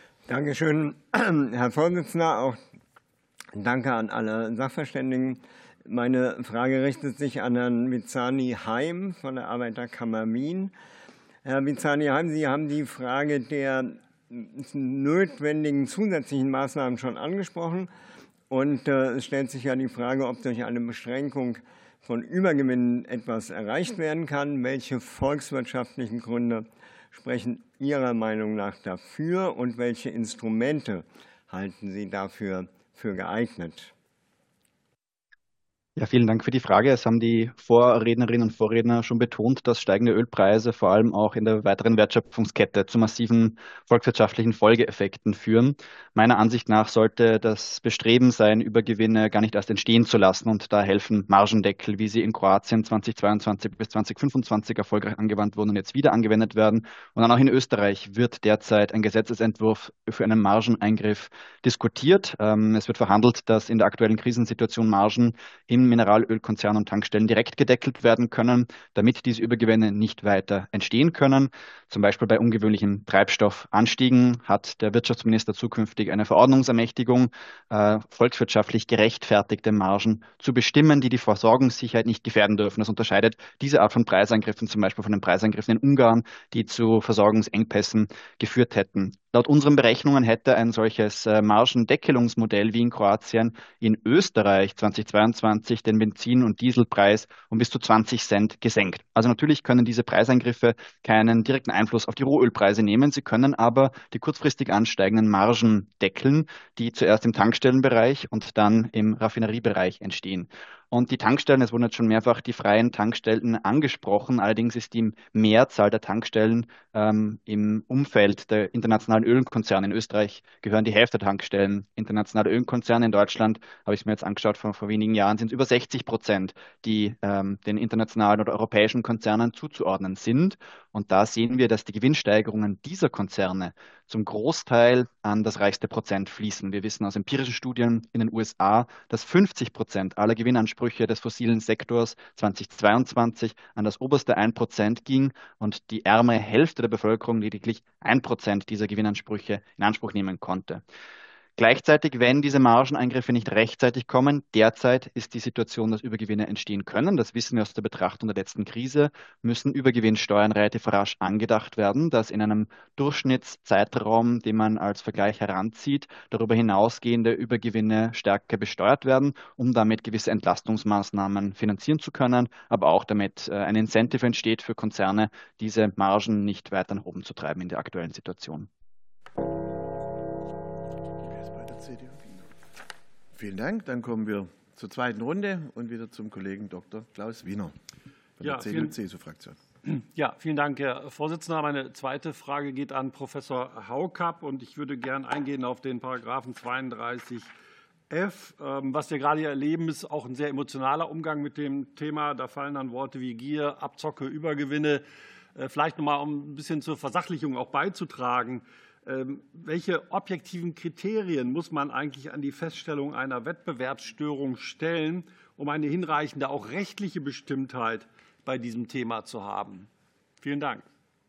Dankeschön, Herr Vorsitzender. Auch danke an alle Sachverständigen. Meine Frage richtet sich an Herrn Vizani-Heim von der Arbeiterkammer Wien. Herr Vizani-Heim, Sie haben die Frage der notwendigen zusätzlichen Maßnahmen schon angesprochen. Und es stellt sich ja die Frage, ob durch eine Beschränkung von Übergewinnen etwas erreicht werden kann. Welche volkswirtschaftlichen Gründe sprechen Ihrer Meinung nach dafür und welche Instrumente halten Sie dafür für geeignet? Ja, vielen Dank für die Frage. Es haben die Vorrednerinnen und Vorredner schon betont, dass steigende Ölpreise vor allem auch in der weiteren Wertschöpfungskette zu massiven volkswirtschaftlichen Folgeeffekten führen. Meiner Ansicht nach sollte das Bestreben sein, Übergewinne gar nicht erst entstehen zu lassen, und da helfen Margendeckel, wie sie in Kroatien 2022 bis 2025 erfolgreich angewandt wurden und jetzt wieder angewendet werden. Und dann auch in Österreich wird derzeit ein Gesetzesentwurf für einen Margeneingriff diskutiert. Es wird verhandelt, dass in der aktuellen Krisensituation Margen in Mineralölkonzernen und Tankstellen direkt gedeckelt werden können, damit diese Übergewinne nicht weiter entstehen können. Zum Beispiel bei ungewöhnlichen Treibstoffanstiegen hat der Wirtschaftsminister zukünftig eine Verordnungsermächtigung, volkswirtschaftlich gerechtfertigte Margen zu bestimmen, die die Versorgungssicherheit nicht gefährden dürfen. Das unterscheidet diese Art von Preisangriffen zum Beispiel von den Preisangriffen in Ungarn, die zu Versorgungsengpässen geführt hätten. Laut unseren Berechnungen hätte ein solches Margendeckelungsmodell wie in Kroatien in Österreich 2022 den Benzin- und Dieselpreis um bis zu 20 Cent gesenkt. Also natürlich können diese Preiseingriffe keinen direkten Einfluss auf die Rohölpreise nehmen. Sie können aber die kurzfristig ansteigenden Margen deckeln, die zuerst im Tankstellenbereich und dann im Raffineriebereich entstehen. Und die Tankstellen, es wurden jetzt schon mehrfach die freien Tankstellen angesprochen. Allerdings ist die Mehrzahl der Tankstellen im Umfeld der internationalen Ölkonzerne. In Österreich gehören die Hälfte der Tankstellen internationale Ölkonzerne. In Deutschland, habe ich es mir jetzt angeschaut, vor wenigen Jahren sind es über 60%, die den internationalen oder europäischen Konzernen zuzuordnen sind. Und da sehen wir, dass die Gewinnsteigerungen dieser Konzerne zum Großteil an das reichste Prozent fließen. Wir wissen aus empirischen Studien in den USA, dass 50% aller Gewinnansprüche des fossilen Sektors 2022 an das oberste 1% ging und die ärmere Hälfte der Bevölkerung lediglich 1% dieser Gewinnansprüche in Anspruch nehmen konnte. Gleichzeitig, wenn diese Margeneingriffe nicht rechtzeitig kommen, derzeit ist die Situation, dass Übergewinne entstehen können. Das wissen wir aus der Betrachtung der letzten Krise, müssen Übergewinnsteuern relativ rasch angedacht werden, dass in einem Durchschnittszeitraum, den man als Vergleich heranzieht, darüber hinausgehende Übergewinne stärker besteuert werden, um damit gewisse Entlastungsmaßnahmen finanzieren zu können, aber auch damit ein Incentive entsteht für Konzerne, diese Margen nicht weiter nach oben zu treiben in der aktuellen Situation. Vielen Dank. Dann kommen wir zur zweiten Runde und wieder zum Kollegen Dr. Klaus Wiener von der CDU-CSU-Fraktion. Ja, vielen Dank, Herr Vorsitzender. Meine zweite Frage geht an Professor Haukapp, und ich würde gern eingehen auf den Paragraphen 32f. Was wir gerade hier erleben, ist auch ein sehr emotionaler Umgang mit dem Thema. Da fallen dann Worte wie Gier, Abzocke, Übergewinne. Vielleicht noch mal, um ein bisschen zur Versachlichung auch beizutragen. Welche objektiven Kriterien muss man eigentlich an die Feststellung einer Wettbewerbsstörung stellen, um eine hinreichende, auch rechtliche Bestimmtheit bei diesem Thema zu haben? Vielen Dank.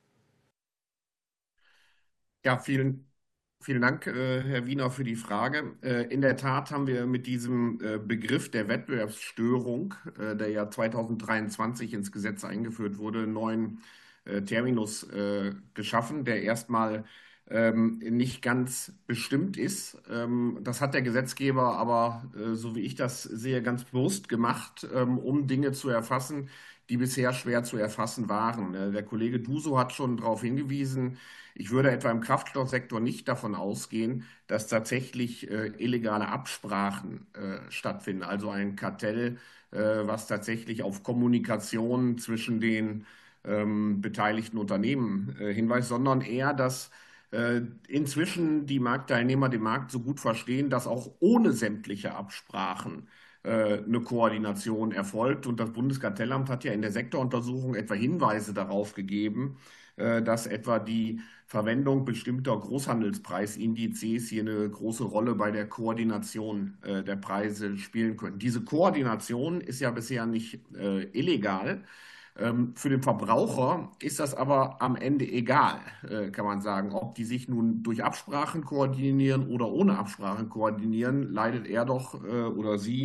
Ja, vielen Dank, Herr Wiener, für die Frage. In der Tat haben wir mit diesem Begriff der Wettbewerbsstörung, der ja 2023 ins Gesetz eingeführt wurde, einen neuen Terminus geschaffen, der erstmal nicht ganz bestimmt ist. Das hat der Gesetzgeber aber, so wie ich das sehe, ganz bewusst gemacht, um Dinge zu erfassen, die bisher schwer zu erfassen waren. Der Kollege Duso hat schon darauf hingewiesen, ich würde etwa im Kraftstoffsektor nicht davon ausgehen, dass tatsächlich illegale Absprachen stattfinden, also ein Kartell, was tatsächlich auf Kommunikation zwischen den beteiligten Unternehmen hinweist, sondern eher, dass inzwischen die Marktteilnehmer den Markt so gut verstehen, dass auch ohne sämtliche Absprachen eine Koordination erfolgt. Und das Bundeskartellamt hat ja in der Sektoruntersuchung etwa Hinweise darauf gegeben, dass etwa die Verwendung bestimmter Großhandelspreisindizes hier eine große Rolle bei der Koordination der Preise spielen können. Diese Koordination ist ja bisher nicht illegal. Für den Verbraucher ist das aber am Ende egal, kann man sagen. Ob die sich nun durch Absprachen koordinieren oder ohne Absprachen koordinieren, leidet er doch oder sie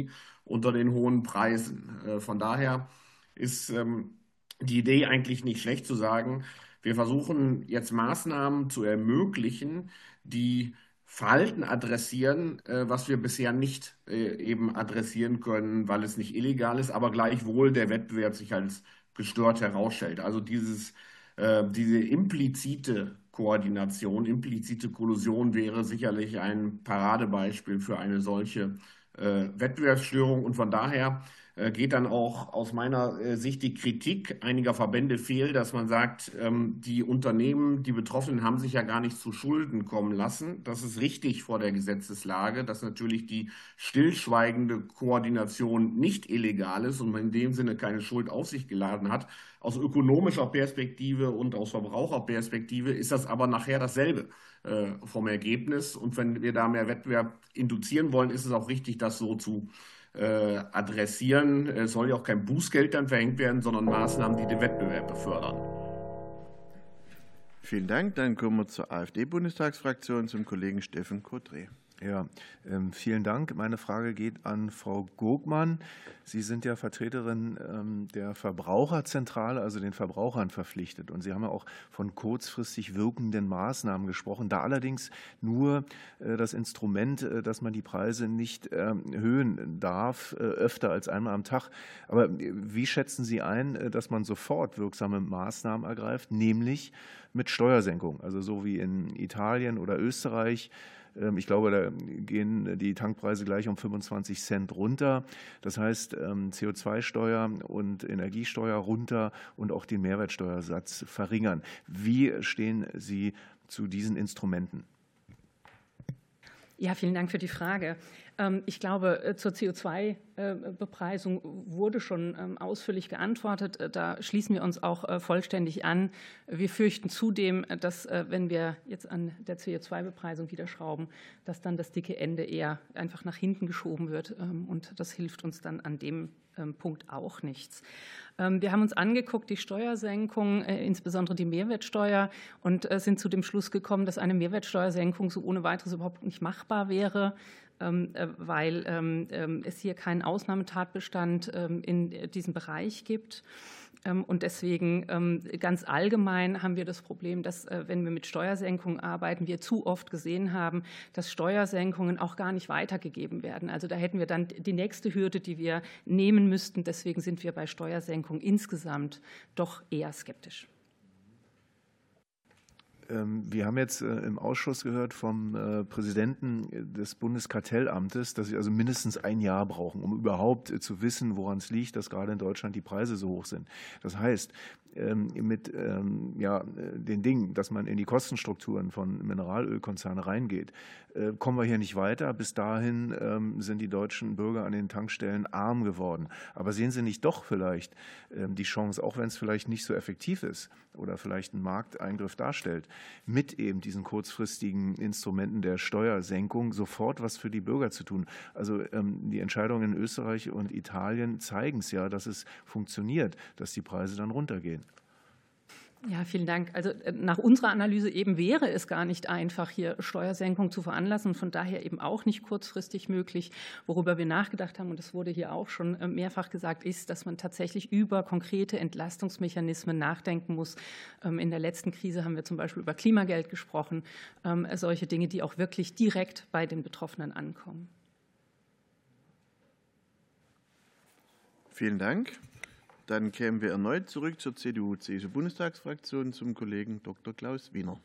unter den hohen Preisen. Von daher ist die Idee eigentlich nicht schlecht zu sagen, wir versuchen jetzt Maßnahmen zu ermöglichen, die Verhalten adressieren, was wir bisher nicht eben adressieren können, weil es nicht illegal ist, aber gleichwohl der Wettbewerb sich als gestört herausstellt. Also diese implizite Koordination, implizite Kollusion wäre sicherlich ein Paradebeispiel für eine solche Wettbewerbsstörung. Und von daher geht dann auch aus meiner Sicht die Kritik einiger Verbände fehl, dass man sagt, die Unternehmen, die Betroffenen haben sich ja gar nicht zu Schulden kommen lassen. Das ist richtig vor der Gesetzeslage, dass natürlich die stillschweigende Koordination nicht illegal ist und man in dem Sinne keine Schuld auf sich geladen hat. Aus ökonomischer Perspektive und aus Verbraucherperspektive ist das aber nachher dasselbe vom Ergebnis. Und wenn wir da mehr Wettbewerb induzieren wollen, ist es auch richtig, das so zu adressieren. Es soll ja auch kein Bußgeld dann verhängt werden, sondern Maßnahmen, die den Wettbewerb befördern. Vielen Dank. Dann kommen wir zur AfD-Bundestagsfraktion, zum Kollegen Steffen Kottré. Ja, vielen Dank. Meine Frage geht an Frau Gurkmann. Sie sind ja Vertreterin der Verbraucherzentrale, also den Verbrauchern verpflichtet. Und Sie haben ja auch von kurzfristig wirkenden Maßnahmen gesprochen. Da allerdings nur das Instrument, dass man die Preise nicht erhöhen darf, öfter als einmal am Tag. Aber wie schätzen Sie ein, dass man sofort wirksame Maßnahmen ergreift, nämlich mit Steuersenkung, also so wie in Italien oder Österreich? Ich glaube, da gehen die Tankpreise gleich um 25 Cent runter. Das heißt, CO2-Steuer und Energiesteuer runter und auch den Mehrwertsteuersatz verringern. Wie stehen Sie zu diesen Instrumenten? Ja, vielen Dank für die Frage. Ich glaube, zur CO2-Bepreisung wurde schon ausführlich geantwortet. Da schließen wir uns auch vollständig an. Wir fürchten zudem, dass, wenn wir jetzt an der CO2-Bepreisung wieder schrauben, dass dann das dicke Ende eher einfach nach hinten geschoben wird. Und das hilft uns dann an dem Punkt auch nichts. Wir haben uns angeguckt, die Steuersenkung, insbesondere die Mehrwertsteuer, und sind zu dem Schluss gekommen, dass eine Mehrwertsteuersenkung so ohne weiteres überhaupt nicht machbar wäre, weil es hier keinen Ausnahmetatbestand in diesem Bereich gibt. Und deswegen ganz allgemein haben wir das Problem, dass, wenn wir mit Steuersenkungen arbeiten, wir zu oft gesehen haben, dass Steuersenkungen auch gar nicht weitergegeben werden. Also da hätten wir dann die nächste Hürde, die wir nehmen müssten. Deswegen sind wir bei Steuersenkungen insgesamt doch eher skeptisch. Wir haben jetzt im Ausschuss gehört vom Präsidenten des Bundeskartellamtes, dass sie also mindestens ein Jahr brauchen, um überhaupt zu wissen, woran es liegt, dass gerade in Deutschland die Preise so hoch sind. Das heißt, mit den Dingen, dass man in die Kostenstrukturen von Mineralölkonzernen reingeht, kommen wir hier nicht weiter. Bis dahin sind die deutschen Bürger an den Tankstellen arm geworden. Aber sehen Sie nicht doch vielleicht die Chance, auch wenn es vielleicht nicht so effektiv ist oder vielleicht einen Markteingriff darstellt, mit eben diesen kurzfristigen Instrumenten der Steuersenkung sofort was für die Bürger zu tun? Also die Entscheidungen in Österreich und Italien zeigen es ja, dass es funktioniert, dass die Preise dann runtergehen. Ja, vielen Dank. Also nach unserer Analyse eben wäre es gar nicht einfach, hier Steuersenkung zu veranlassen und von daher eben auch nicht kurzfristig möglich. Worüber wir nachgedacht haben, und das wurde hier auch schon mehrfach gesagt, ist, dass man tatsächlich über konkrete Entlastungsmechanismen nachdenken muss. In der letzten Krise haben wir zum Beispiel über Klimageld gesprochen, solche Dinge, die auch wirklich direkt bei den Betroffenen ankommen. Vielen Dank. Dann kämen wir erneut zurück zur CDU-CSU-Bundestagsfraktion zum Kollegen Dr. Klaus Wiener.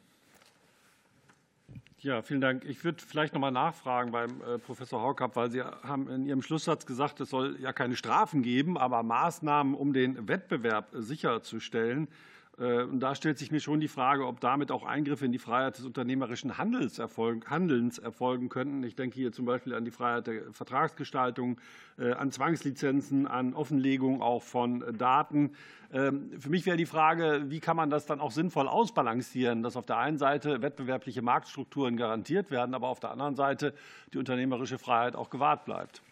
Ja, vielen Dank. Ich würde vielleicht noch mal nachfragen beim Professor Haukapp, weil Sie haben in Ihrem Schlusssatz gesagt, es soll ja keine Strafen geben, aber Maßnahmen, um den Wettbewerb sicherzustellen. Und da stellt sich mir schon die Frage, ob damit auch Eingriffe in die Freiheit des unternehmerischen Handelns erfolgen könnten. Ich denke hier zum Beispiel an die Freiheit der Vertragsgestaltung, an Zwangslizenzen, an Offenlegung auch von Daten. Für mich wäre die Frage, wie kann man das dann auch sinnvoll ausbalancieren, dass auf der einen Seite wettbewerbliche Marktstrukturen garantiert werden, aber auf der anderen Seite die unternehmerische Freiheit auch gewahrt bleibt.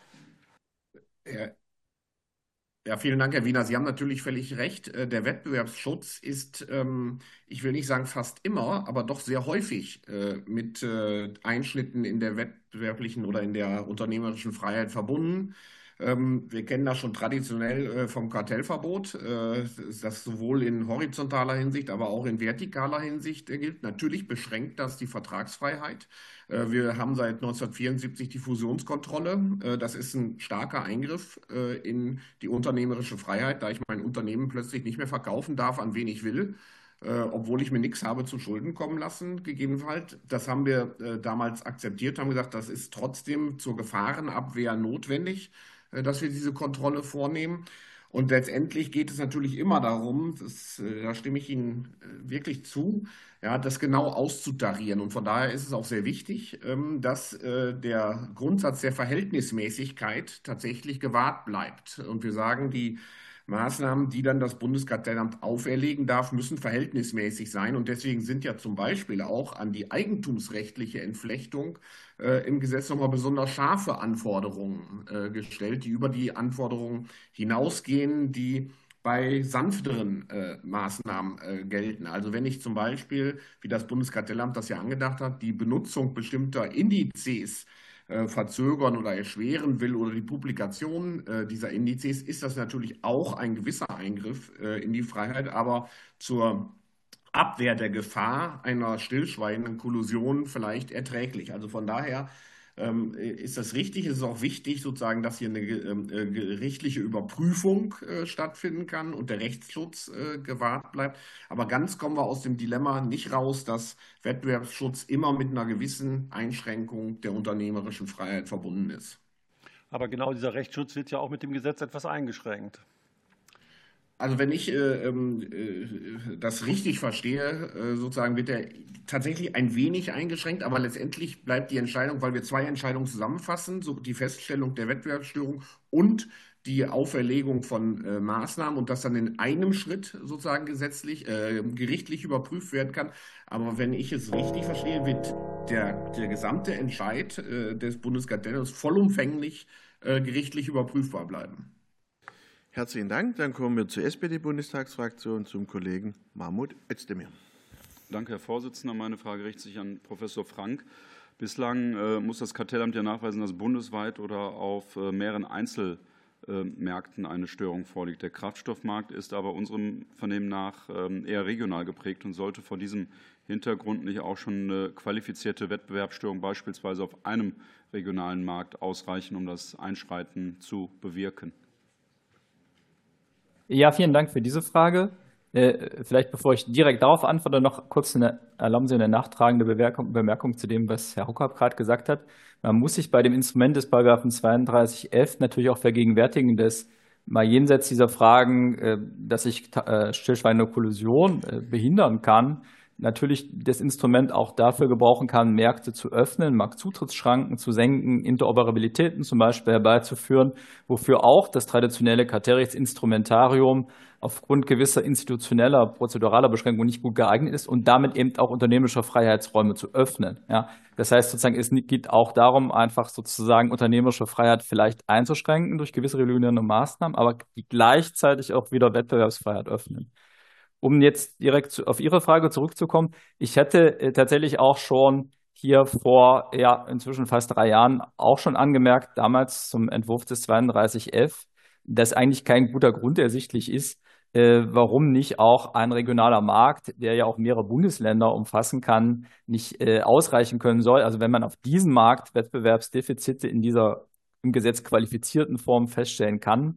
Ja, vielen Dank, Herr Wiener. Sie haben natürlich völlig recht. Der Wettbewerbsschutz ist, ich will nicht sagen fast immer, aber doch sehr häufig mit Einschnitten in der wettbewerblichen oder in der unternehmerischen Freiheit verbunden. Wir kennen das schon traditionell vom Kartellverbot, das sowohl in horizontaler Hinsicht, aber auch in vertikaler Hinsicht gilt. Natürlich beschränkt das die Vertragsfreiheit. Wir haben seit 1974 die Fusionskontrolle. Das ist ein starker Eingriff in die unternehmerische Freiheit, da ich mein Unternehmen plötzlich nicht mehr verkaufen darf, an wen ich will, obwohl ich mir nichts habe zu Schulden kommen lassen, gegebenenfalls. Das haben wir damals akzeptiert, haben gesagt, das ist trotzdem zur Gefahrenabwehr notwendig, dass wir diese Kontrolle vornehmen. Und letztendlich geht es natürlich immer darum, da stimme ich Ihnen wirklich zu, ja, das genau auszutarieren. Und von daher ist es auch sehr wichtig, dass der Grundsatz der Verhältnismäßigkeit tatsächlich gewahrt bleibt. Und wir sagen, die Maßnahmen, die dann das Bundeskartellamt auferlegen darf, müssen verhältnismäßig sein. Und deswegen sind ja zum Beispiel auch an die eigentumsrechtliche Entflechtung im Gesetz nochmal besonders scharfe Anforderungen gestellt, die über die Anforderungen hinausgehen, die bei sanfteren Maßnahmen gelten. Also wenn ich zum Beispiel, wie das Bundeskartellamt das ja angedacht hat, die Benutzung bestimmter Indizes verzögern oder erschweren will oder die Publikation dieser Indizes, ist das natürlich auch ein gewisser Eingriff in die Freiheit, aber zur Abwehr der Gefahr einer stillschweigenden Kollusion vielleicht erträglich. Also von daher ist das richtig. Es ist auch wichtig, sozusagen, dass hier eine gerichtliche Überprüfung stattfinden kann und der Rechtsschutz gewahrt bleibt. Aber ganz kommen wir aus dem Dilemma nicht raus, dass Wettbewerbsschutz immer mit einer gewissen Einschränkung der unternehmerischen Freiheit verbunden ist. Aber genau dieser Rechtsschutz wird ja auch mit dem Gesetz etwas eingeschränkt. Also wenn ich das richtig verstehe, sozusagen wird er tatsächlich ein wenig eingeschränkt, aber letztendlich bleibt die Entscheidung, weil wir zwei Entscheidungen zusammenfassen, so die Feststellung der Wettbewerbsstörung und die Auferlegung von Maßnahmen und das dann in einem Schritt sozusagen gerichtlich überprüft werden kann. Aber wenn ich es richtig verstehe, wird der gesamte Entscheid des Bundeskartellamts vollumfänglich gerichtlich überprüfbar bleiben. Herzlichen Dank. Dann kommen wir zur SPD-Bundestagsfraktion, zum Kollegen Mahmoud Özdemir. Danke, Herr Vorsitzender. Meine Frage richtet sich an Professor Frank. Bislang muss das Kartellamt ja nachweisen, dass bundesweit oder auf mehreren Einzelmärkten eine Störung vorliegt. Der Kraftstoffmarkt ist aber unserem Vernehmen nach eher regional geprägt und sollte vor diesem Hintergrund nicht auch schon eine qualifizierte Wettbewerbsstörung beispielsweise auf einem regionalen Markt ausreichen, um das Einschreiten zu bewirken? Ja, vielen Dank für diese Frage. Vielleicht bevor ich direkt darauf antworte, noch kurz erlauben Sie eine nachtragende Bemerkung zu dem, was Herr Huckab gerade gesagt hat. Man muss sich bei dem Instrument des Paragraphen 32f natürlich auch vergegenwärtigen, dass mal jenseits dieser Fragen, dass ich stillschweigende Kollusion behindern kann, natürlich das Instrument auch dafür gebrauchen kann, Märkte zu öffnen, Marktzutrittsschranken zu senken, Interoperabilitäten zum Beispiel herbeizuführen, wofür auch das traditionelle Kartellrechtsinstrumentarium aufgrund gewisser institutioneller, prozeduraler Beschränkungen nicht gut geeignet ist und damit eben auch unternehmerische Freiheitsräume zu öffnen. Ja, das heißt sozusagen, es geht auch darum, einfach sozusagen unternehmerische Freiheit vielleicht einzuschränken durch gewisse regulierende Maßnahmen, aber die gleichzeitig auch wieder Wettbewerbsfreiheit öffnen. Um jetzt direkt auf Ihre Frage zurückzukommen, ich hätte tatsächlich auch schon hier vor inzwischen fast 3 Jahren auch schon angemerkt, damals zum Entwurf des 32f, dass eigentlich kein guter Grund ersichtlich ist, warum nicht auch ein regionaler Markt, der ja auch mehrere Bundesländer umfassen kann, nicht ausreichen können soll. Also wenn man auf diesem Markt Wettbewerbsdefizite in dieser im Gesetz qualifizierten Form feststellen kann,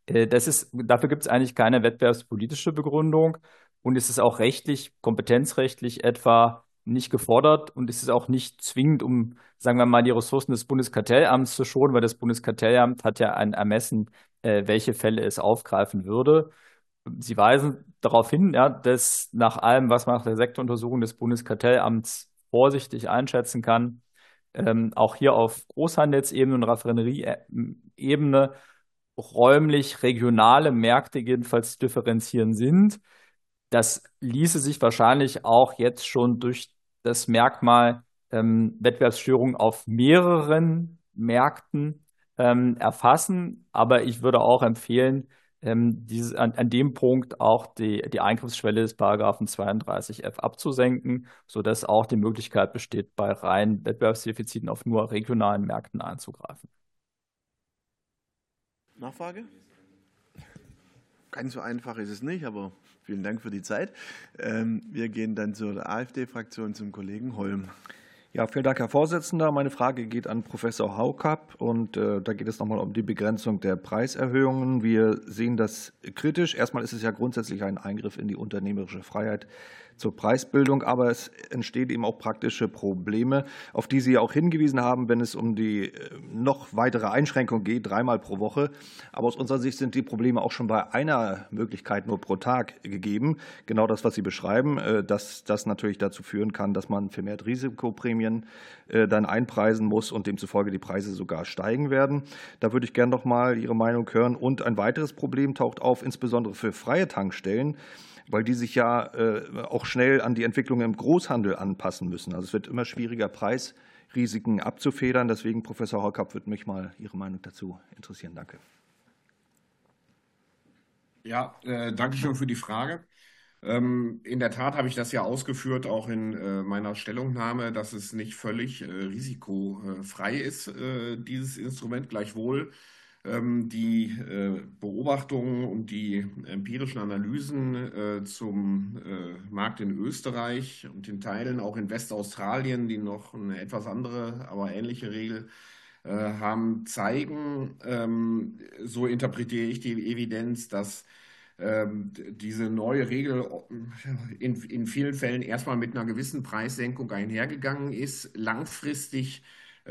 dafür gibt es eigentlich keine wettbewerbspolitische Begründung und es ist auch rechtlich, kompetenzrechtlich etwa nicht gefordert und es ist auch nicht zwingend, um, sagen wir mal, die Ressourcen des Bundeskartellamts zu schonen, weil das Bundeskartellamt hat ja ein Ermessen, welche Fälle es aufgreifen würde. Sie weisen darauf hin, ja, dass nach allem, was man nach der Sektoruntersuchung des Bundeskartellamts vorsichtig einschätzen kann, auch hier auf Großhandelsebene und Raffinerieebene räumlich regionale Märkte jedenfalls differenzieren sind. Das ließe sich wahrscheinlich auch jetzt schon durch das Merkmal Wettbewerbsstörung auf mehreren Märkten erfassen. Aber ich würde auch empfehlen, an dem Punkt auch die Eingriffsschwelle des Paragraphen 32f abzusenken, sodass auch die Möglichkeit besteht, bei reinen Wettbewerbsdefiziten auf nur regionalen Märkten einzugreifen. Nachfrage? Ganz so einfach ist es nicht, aber vielen Dank für die Zeit. Wir gehen dann zur AfD-Fraktion, zum Kollegen Holm. Ja, vielen Dank, Herr Vorsitzender. Meine Frage geht an Professor Haukapp und da geht es nochmal um die Begrenzung der Preiserhöhungen. Wir sehen das kritisch. Erstmal ist es ja grundsätzlich ein Eingriff in die unternehmerische Freiheit zur Preisbildung, aber es entstehen eben auch praktische Probleme, auf die Sie auch hingewiesen haben, wenn es um die noch weitere Einschränkung geht, 3-mal pro Woche. Aber aus unserer Sicht sind die Probleme auch schon bei einer Möglichkeit nur pro Tag gegeben. Genau das, was Sie beschreiben, dass das natürlich dazu führen kann, dass man vermehrt Risikoprämien dann einpreisen muss und demzufolge die Preise sogar steigen werden. Da würde ich gerne noch mal Ihre Meinung hören. Und ein weiteres Problem taucht auf, insbesondere für freie Tankstellen, weil die sich ja auch schnell an die Entwicklung im Großhandel anpassen müssen. Also es wird immer schwieriger, Preisrisiken abzufedern. Deswegen, Professor Haukapp, würde mich mal Ihre Meinung dazu interessieren. Danke. Ja, danke schön für die Frage. In der Tat habe ich das ja ausgeführt, auch in meiner Stellungnahme, dass es nicht völlig risikofrei ist, dieses Instrument. Gleichwohl die Beobachtungen und die empirischen Analysen zum Markt in Österreich und in Teilen auch in Westaustralien, die noch eine etwas andere, aber ähnliche Regel haben, zeigen, so interpretiere ich die Evidenz, dass diese neue Regel in vielen Fällen erstmal mit einer gewissen Preissenkung einhergegangen ist. Langfristig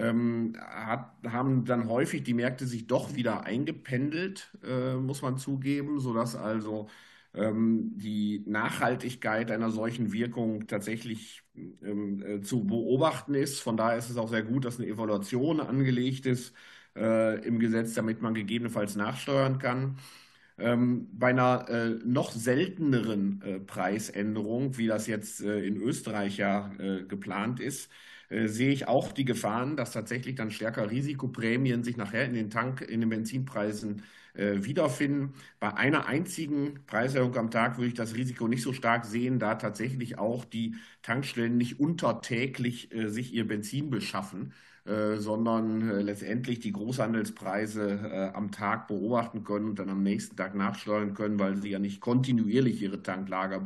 haben dann häufig die Märkte sich doch wieder eingependelt, muss man zugeben, sodass also die Nachhaltigkeit einer solchen Wirkung tatsächlich zu beobachten ist. Von daher ist es auch sehr gut, dass eine Evaluation angelegt ist im Gesetz, damit man gegebenenfalls nachsteuern kann. Bei einer noch selteneren Preisänderung, wie das jetzt in Österreich ja geplant ist, sehe ich auch die Gefahren, dass tatsächlich dann stärker Risikoprämien sich nachher in den Benzinpreisen wiederfinden. Bei einer einzigen Preiserhöhung am Tag würde ich das Risiko nicht so stark sehen, da tatsächlich auch die Tankstellen nicht untertäglich sich ihr Benzin beschaffen, sondern letztendlich die Großhandelspreise am Tag beobachten können und dann am nächsten Tag nachsteuern können, weil sie ja nicht kontinuierlich ihre Tanklager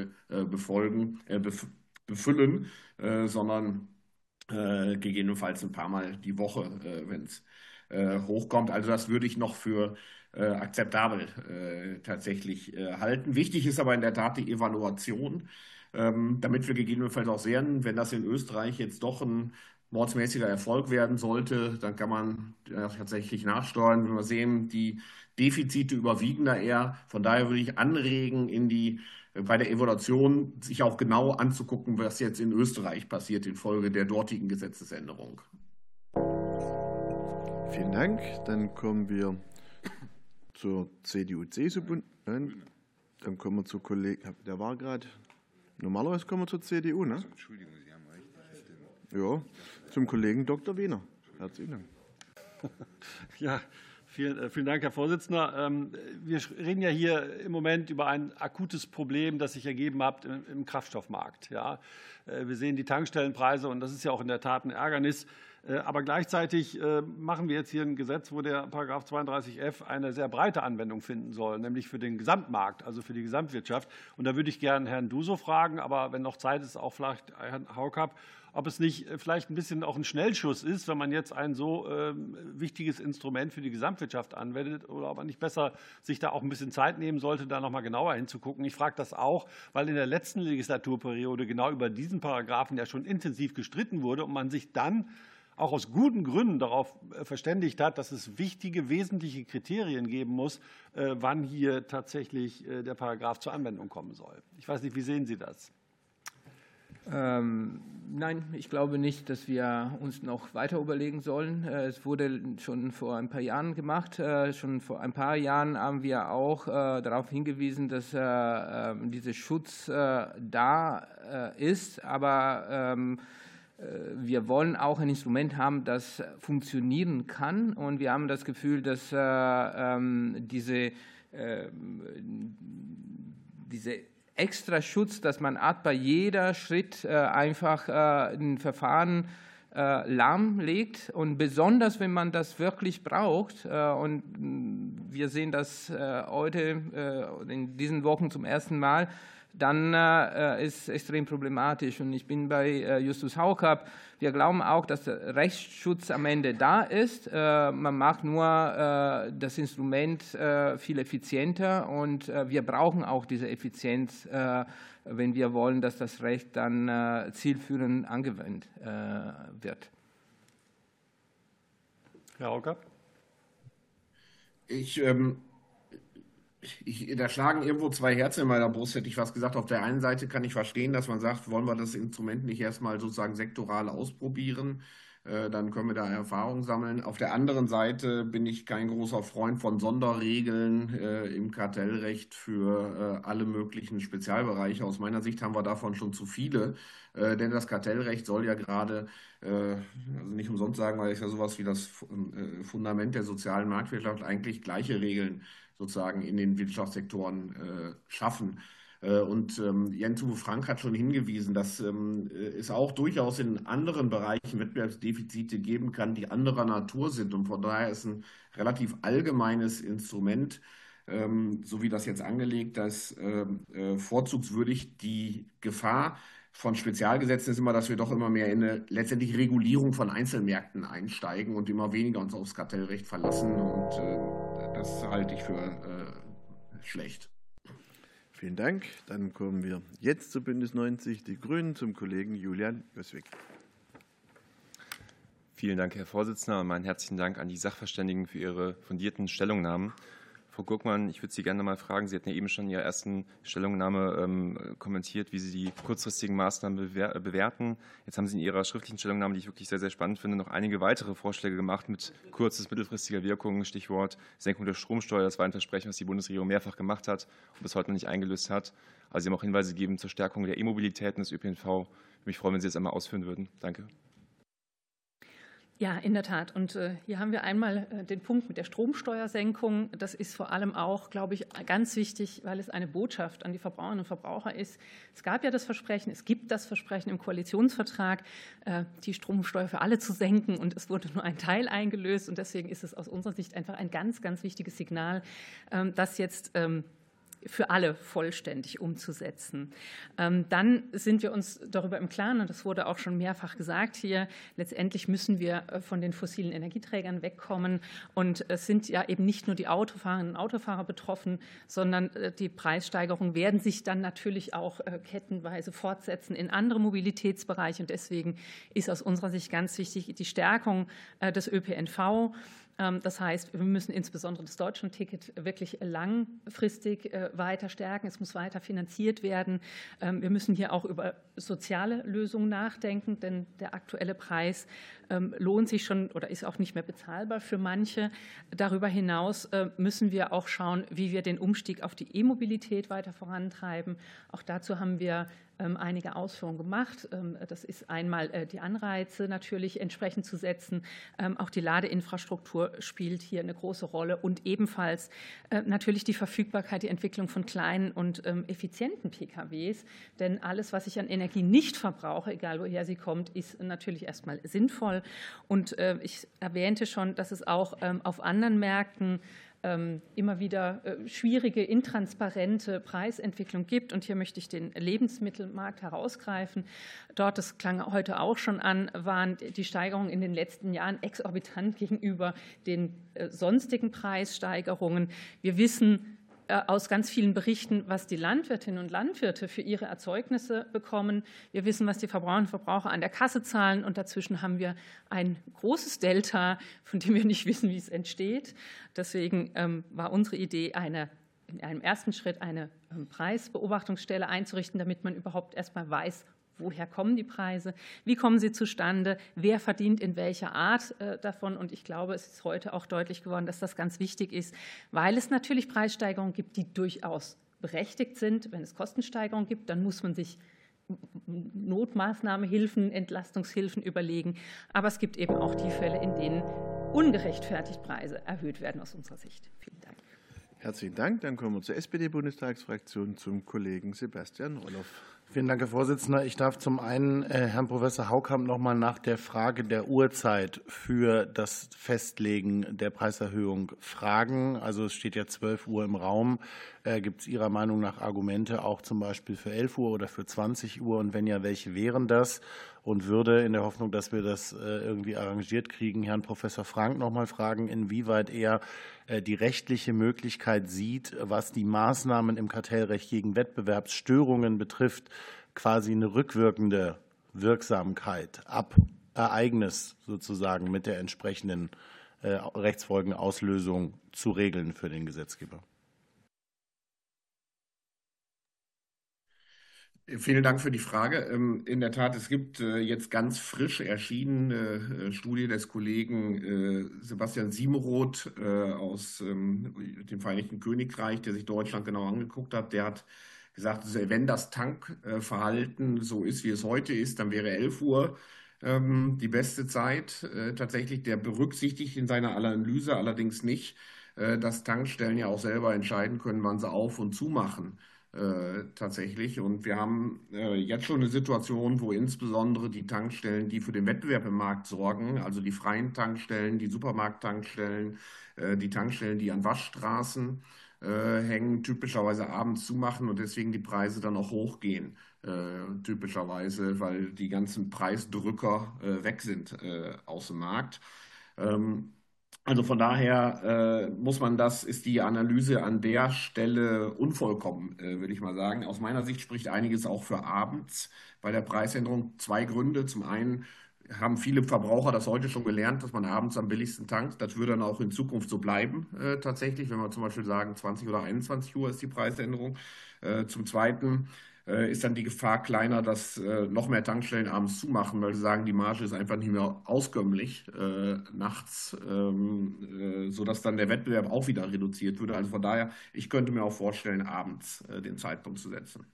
befüllen, sondern gegebenenfalls ein paar Mal die Woche, wenn es hochkommt. Also das würde ich noch für akzeptabel tatsächlich halten. Wichtig ist aber in der Tat die Evaluation, damit wir gegebenenfalls auch sehen, wenn das in Österreich jetzt doch ein mordsmäßiger Erfolg werden sollte, dann kann man tatsächlich nachsteuern. Wenn wir sehen, die Defizite überwiegen da eher. Von daher würde ich anregen, bei der Evaluation sich auch genau anzugucken, was jetzt in Österreich passiert infolge der dortigen Gesetzesänderung. Vielen Dank. Dann kommen wir zur CDU-CSU-Bund. Dann kommen wir zu Kollegen, der war gerade, normalerweise kommen wir zur CDU, ne? Entschuldigung, Sie haben recht. Ja, zum Kollegen Dr. Wiener. Herzlichen Dank. Ja, vielen Dank, Herr Vorsitzender. Wir reden ja hier im Moment über ein akutes Problem, das sich ergeben hat im Kraftstoffmarkt. Ja, wir sehen die Tankstellenpreise und das ist ja auch in der Tat ein Ärgernis. Aber gleichzeitig machen wir jetzt hier ein Gesetz, wo der § 32f eine sehr breite Anwendung finden soll, nämlich für den Gesamtmarkt, also für die Gesamtwirtschaft. Und da würde ich gerne Herrn Duso fragen, aber wenn noch Zeit ist, auch vielleicht Herrn Haukapp, ob es nicht vielleicht ein bisschen auch ein Schnellschuss ist, wenn man jetzt ein so wichtiges Instrument für die Gesamtwirtschaft anwendet, oder ob man nicht besser sich da auch ein bisschen Zeit nehmen sollte, da noch mal genauer hinzugucken. Ich frage das auch, weil in der letzten Legislaturperiode genau über diesen Paragraphen ja schon intensiv gestritten wurde und man sich dann auch aus guten Gründen darauf verständigt hat, dass es wichtige, wesentliche Kriterien geben muss, wann hier tatsächlich der Paragraph zur Anwendung kommen soll. Ich weiß nicht, wie sehen Sie das? Nein, ich glaube nicht, dass wir uns noch weiter überlegen sollen. Es wurde schon vor ein paar Jahren gemacht. Schon vor ein paar Jahren haben wir auch darauf hingewiesen, dass dieser Schutz da ist. Aber wir wollen auch ein Instrument haben, das funktionieren kann. Und wir haben das Gefühl, dass diese extra Schutz, dass man bei jeder Schritt einfach ein Verfahren lahmlegt und besonders, wenn man das wirklich braucht und wir sehen das heute in diesen Wochen zum ersten Mal, dann ist extrem problematisch. Und ich bin bei Justus Haukapp. Wir glauben auch, dass der Rechtsschutz am Ende da ist. Man macht nur das Instrument viel effizienter und wir brauchen auch diese Effizienz, wenn wir wollen, dass das Recht dann zielführend angewendet wird. Herr Haukapp? Da schlagen irgendwo zwei Herzen in meiner Brust, hätte ich was gesagt. Auf der einen Seite kann ich verstehen, dass man sagt, wollen wir das Instrument nicht erstmal sozusagen sektoral ausprobieren, dann können wir da Erfahrung sammeln. Auf der anderen Seite bin ich kein großer Freund von Sonderregeln im Kartellrecht für alle möglichen Spezialbereiche. Aus meiner Sicht haben wir davon schon zu viele, denn das Kartellrecht soll ja gerade, also nicht umsonst sagen, weil es ja sowas wie das Fundament der sozialen Marktwirtschaft eigentlich gleiche Regeln sozusagen in den Wirtschaftssektoren schaffen. Und Jens-Uwe Frank hat schon hingewiesen, dass es auch durchaus in anderen Bereichen Wettbewerbsdefizite geben kann, die anderer Natur sind. Und von daher ist ein relativ allgemeines Instrument, so wie das jetzt angelegt ist, vorzugswürdig. Die Gefahr von Spezialgesetzen ist immer, dass wir doch immer mehr in eine letztendlich Regulierung von Einzelmärkten einsteigen und immer weniger uns aufs Kartellrecht verlassen. Und das halte ich für schlecht. Vielen Dank. Dann kommen wir jetzt zu Bündnis 90 Die Grünen, zum Kollegen Julian Jöswig. Vielen Dank, Herr Vorsitzender, und meinen herzlichen Dank an die Sachverständigen für ihre fundierten Stellungnahmen. Frau Gurkmann, ich würde Sie gerne mal fragen, Sie hatten ja eben schon in Ihrer ersten Stellungnahme kommentiert, wie Sie die kurzfristigen Maßnahmen bewerten. Jetzt haben Sie in Ihrer schriftlichen Stellungnahme, die ich wirklich sehr, sehr spannend finde, noch einige weitere Vorschläge gemacht mit kurz- bis mittelfristiger Wirkung. Stichwort Senkung der Stromsteuer. Das war ein Versprechen, was die Bundesregierung mehrfach gemacht hat und bis heute noch nicht eingelöst hat. Also Sie haben auch Hinweise gegeben zur Stärkung der E-Mobilität und des ÖPNV. Ich würde mich freuen, wenn Sie das einmal ausführen würden. Danke. Ja, in der Tat. Und hier haben wir einmal den Punkt mit der Stromsteuersenkung. Das ist vor allem auch, glaube ich, ganz wichtig, weil es eine Botschaft an die Verbraucherinnen und Verbraucher ist. Es gab ja das Versprechen, es gibt das Versprechen im Koalitionsvertrag, die Stromsteuer für alle zu senken. Und es wurde nur ein Teil eingelöst. Und deswegen ist es aus unserer Sicht einfach ein ganz, ganz wichtiges Signal, das jetzt für alle vollständig umzusetzen. Dann sind wir uns darüber im Klaren, und das wurde auch schon mehrfach gesagt hier, letztendlich müssen wir von den fossilen Energieträgern wegkommen. Und es sind ja eben nicht nur die Autofahrerinnen und Autofahrer betroffen, sondern die Preissteigerungen werden sich dann natürlich auch kettenweise fortsetzen in andere Mobilitätsbereiche. Und deswegen ist aus unserer Sicht ganz wichtig die Stärkung des ÖPNV. Das heißt, wir müssen insbesondere das Deutschlandticket wirklich langfristig weiter stärken. Es muss weiter finanziert werden. Wir müssen hier auch über soziale Lösungen nachdenken, denn der aktuelle Preis lohnt sich schon oder ist auch nicht mehr bezahlbar für manche. Darüber hinaus müssen wir auch schauen, wie wir den Umstieg auf die E-Mobilität weiter vorantreiben. Auch dazu haben wir einige Ausführungen gemacht. Das ist einmal die Anreize natürlich entsprechend zu setzen. Auch die Ladeinfrastruktur spielt hier eine große Rolle und ebenfalls natürlich die Verfügbarkeit, die Entwicklung von kleinen und effizienten PKWs. Denn alles, was ich an Energie nicht verbrauche, egal woher sie kommt, ist natürlich erstmal sinnvoll. Und ich erwähnte schon, dass es auch auf anderen Märkten immer wieder schwierige, intransparente Preisentwicklung gibt. Und hier möchte ich den Lebensmittelmarkt herausgreifen. Dort, das klang heute auch schon an, waren die Steigerungen in den letzten Jahren exorbitant gegenüber den sonstigen Preissteigerungen. Wir wissen aus ganz vielen Berichten, was die Landwirtinnen und Landwirte für ihre Erzeugnisse bekommen. Wir wissen, was die Verbraucherinnen und Verbraucher an der Kasse zahlen. Und dazwischen haben wir ein großes Delta, von dem wir nicht wissen, wie es entsteht. Deswegen war unsere Idee, in einem ersten Schritt eine Preisbeobachtungsstelle einzurichten, damit man überhaupt erst mal weiß, woher kommen die Preise, wie kommen sie zustande, wer verdient in welcher Art davon. Und ich glaube, es ist heute auch deutlich geworden, dass das ganz wichtig ist, weil es natürlich Preissteigerungen gibt, die durchaus berechtigt sind. Wenn es Kostensteigerungen gibt, dann muss man sich Notmaßnahmehilfen, Entlastungshilfen überlegen. Aber es gibt eben auch die Fälle, in denen ungerechtfertigt Preise erhöht werden aus unserer Sicht. Vielen Dank. Herzlichen Dank. Dann kommen wir zur SPD-Bundestagsfraktion, zum Kollegen Sebastian Roloff. Vielen Dank, Herr Vorsitzender. Ich darf zum einen Herrn Professor Haukamp noch mal nach der Frage der Uhrzeit für das Festlegen der Preiserhöhung fragen. Also es steht ja 12 Uhr im Raum. Gibt es Ihrer Meinung nach Argumente auch zum Beispiel für 11 Uhr oder für 20 Uhr? Und wenn ja, welche wären das? Und würde in der Hoffnung, dass wir das irgendwie arrangiert kriegen, Herrn Professor Frank noch mal fragen, inwieweit er die rechtliche Möglichkeit sieht, was die Maßnahmen im Kartellrecht gegen Wettbewerbsstörungen betrifft, quasi eine rückwirkende Wirksamkeit ab Ereignis sozusagen mit der entsprechenden Rechtsfolgenauslösung zu regeln für den Gesetzgeber. Vielen Dank für die Frage. In der Tat, es gibt jetzt ganz frisch erschienene Studie des Kollegen Sebastian Siemeroth aus dem Vereinigten Königreich, der sich Deutschland genau angeguckt hat. Der hat gesagt, wenn das Tankverhalten so ist, wie es heute ist, dann wäre 11 Uhr die beste Zeit. Tatsächlich, der berücksichtigt in seiner Analyse allerdings nicht, dass Tankstellen ja auch selber entscheiden können, wann sie auf- und zumachen. Tatsächlich. Und wir haben jetzt schon eine Situation, wo insbesondere die Tankstellen, die für den Wettbewerb im Markt sorgen, also die freien Tankstellen, die Supermarkttankstellen, die Tankstellen, die an Waschstraßen hängen, typischerweise abends zumachen und deswegen die Preise dann auch hochgehen. Typischerweise, weil die ganzen Preisdrücker weg sind aus dem Markt. Also von daher ist die Analyse an der Stelle unvollkommen, würde ich mal sagen. Aus meiner Sicht spricht einiges auch für abends bei der Preisänderung. 2 Gründe. Zum einen haben viele Verbraucher das heute schon gelernt, dass man abends am billigsten tankt. Das wird dann auch in Zukunft so bleiben, tatsächlich, wenn wir zum Beispiel sagen, 20 oder 21 Uhr ist die Preisänderung. Zum Zweiten ist dann die Gefahr kleiner, dass noch mehr Tankstellen abends zumachen, weil sie sagen, die Marge ist einfach nicht mehr auskömmlich nachts, sodass dann der Wettbewerb auch wieder reduziert würde. Also von daher, ich könnte mir auch vorstellen, abends den Zeitpunkt zu setzen.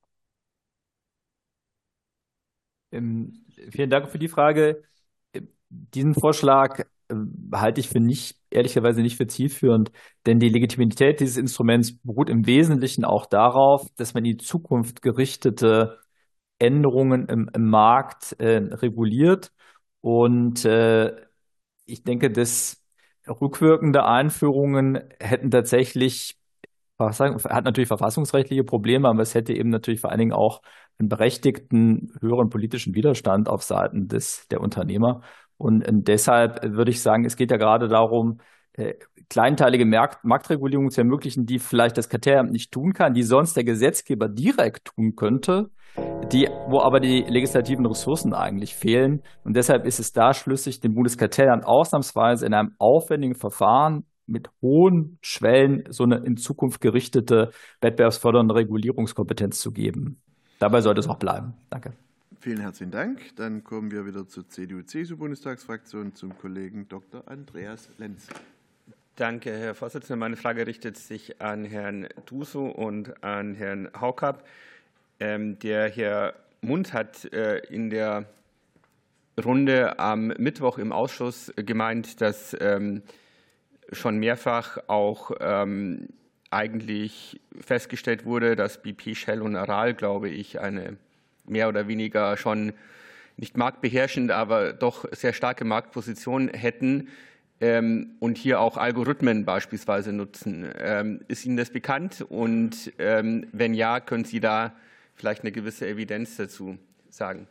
Vielen Dank für die Frage. Diesen Vorschlag halte ich ehrlicherweise nicht für zielführend, denn die Legitimität dieses Instruments beruht im Wesentlichen auch darauf, dass man in die Zukunft gerichtete Änderungen im Markt reguliert. Und ich denke, dass rückwirkende Einführungen hat natürlich verfassungsrechtliche Probleme, aber es hätte eben natürlich vor allen Dingen auch einen berechtigten höheren politischen Widerstand auf Seiten der Unternehmer. Und deshalb würde ich sagen, es geht ja gerade darum, kleinteilige Marktregulierungen zu ermöglichen, die vielleicht das Kartellamt nicht tun kann, die sonst der Gesetzgeber direkt tun könnte, wo aber die legislativen Ressourcen eigentlich fehlen. Und deshalb ist es da schlüssig, dem Bundeskartellamt ausnahmsweise in einem aufwendigen Verfahren mit hohen Schwellen so eine in Zukunft gerichtete wettbewerbsfördernde Regulierungskompetenz zu geben. Dabei sollte es auch bleiben. Danke. Vielen herzlichen Dank. Dann kommen wir wieder zur CDU-CSU-Bundestagsfraktion, zum Kollegen Dr. Andreas Lenz. Danke, Herr Vorsitzender. Meine Frage richtet sich an Herrn Duso und an Herrn Haukapp. Der Herr Mund hat in der Runde am Mittwoch im Ausschuss gemeint, dass schon mehrfach auch eigentlich festgestellt wurde, dass BP, Shell und Aral, glaube ich, eine mehr oder weniger schon nicht marktbeherrschend, aber doch sehr starke Marktposition hätten und hier auch Algorithmen beispielsweise nutzen. Ist Ihnen das bekannt? Und wenn ja, können Sie da vielleicht eine gewisse Evidenz dazu sagen?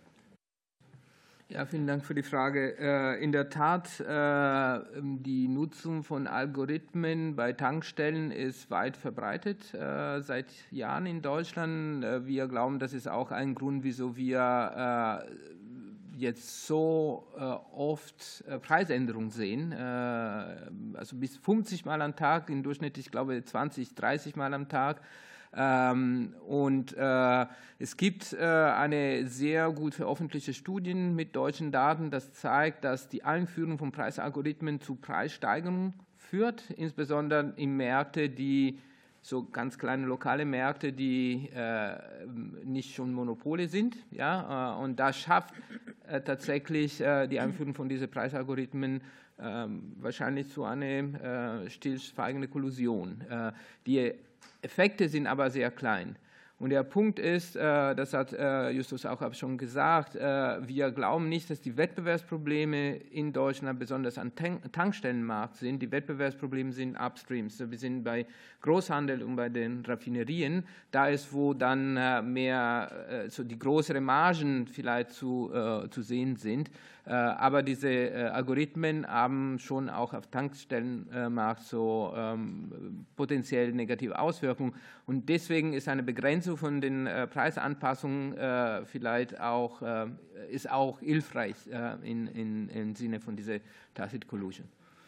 Ja, vielen Dank für die Frage. In der Tat, die Nutzung von Algorithmen bei Tankstellen ist weit verbreitet seit Jahren in Deutschland. Wir glauben, das ist auch ein Grund, wieso wir jetzt so oft Preisänderungen sehen. Also bis 50 Mal am Tag, im Durchschnitt, ich glaube, 20, 30 Mal am Tag. Und es gibt eine sehr gut veröffentlichte Studie mit deutschen Daten, das zeigt, dass die Einführung von Preisalgorithmen zu Preissteigerungen führt, insbesondere in Märkte, die so ganz kleine lokale Märkte, die nicht schon Monopole sind. Ja? Und da schafft tatsächlich die Einführung von diesen Preisalgorithmen wahrscheinlich zu einer stillschweigenden Kollusion. Die Effekte sind aber sehr klein. Und der Punkt ist, das hat Justus auch schon gesagt, wir glauben nicht, dass die Wettbewerbsprobleme in Deutschland besonders am Tankstellenmarkt sind. Die Wettbewerbsprobleme sind upstreams. Wir sind bei Großhandel und bei den Raffinerien. Da ist, wo dann mehr so die größeren Margen vielleicht zu sehen sind. Aber diese Algorithmen haben schon auch auf Tankstellenmarkt so potenziell negative Auswirkungen. Und deswegen ist eine Begrenzung von den Preisanpassungen vielleicht auch, ist auch hilfreich im Sinne von dieser Tacit Collusion.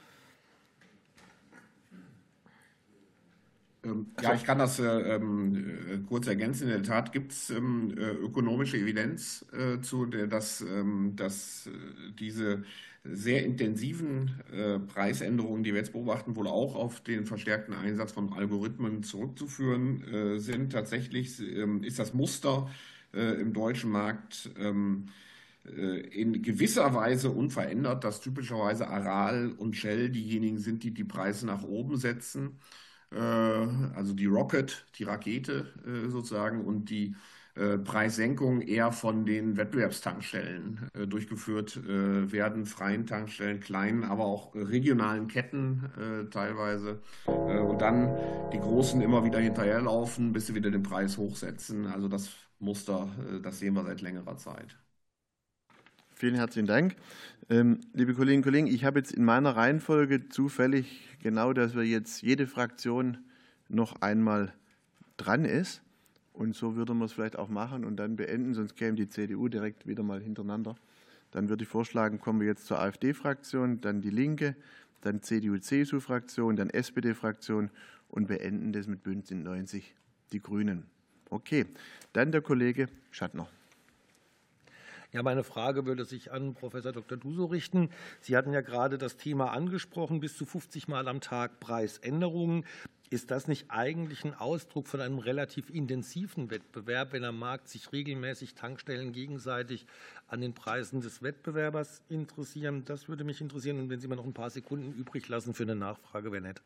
Ja, ich kann das kurz ergänzen. In der Tat gibt es ökonomische Evidenz dass diese sehr intensiven Preisänderungen, die wir jetzt beobachten, wohl auch auf den verstärkten Einsatz von Algorithmen zurückzuführen sind. Tatsächlich ist das Muster im deutschen Markt in gewisser Weise unverändert, dass typischerweise Aral und Shell diejenigen sind, die die Preise nach oben setzen. Also die Rocket, die Rakete sozusagen, und die Preissenkung eher von den Wettbewerbstankstellen durchgeführt werden, freien Tankstellen, kleinen, aber auch regionalen Ketten teilweise. Und dann die Großen immer wieder hinterherlaufen, bis sie wieder den Preis hochsetzen. Also das Muster, das sehen wir seit längerer Zeit. Vielen herzlichen Dank. Liebe Kolleginnen und Kollegen, ich habe jetzt in meiner Reihenfolge zufällig genau, dass wir jetzt jede Fraktion noch einmal dran ist. Und so würde man es vielleicht auch machen und dann beenden, sonst käme die CDU direkt wieder mal hintereinander. Dann würde ich vorschlagen, kommen wir jetzt zur AfD-Fraktion, dann die Linke, dann CDU-CSU-Fraktion, dann SPD-Fraktion und beenden das mit Bündnis 90, die Grünen. Okay, dann der Kollege Schattner. Ja, meine Frage würde sich an Professor Dr. Duso richten. Sie hatten ja gerade das Thema angesprochen, bis zu 50 Mal am Tag Preisänderungen. Ist das nicht eigentlich ein Ausdruck von einem relativ intensiven Wettbewerb, wenn am Markt sich regelmäßig Tankstellen gegenseitig an den Preisen des Wettbewerbers interessieren? Das würde mich interessieren. Und wenn Sie mir noch ein paar Sekunden übrig lassen für eine Nachfrage, wäre nett.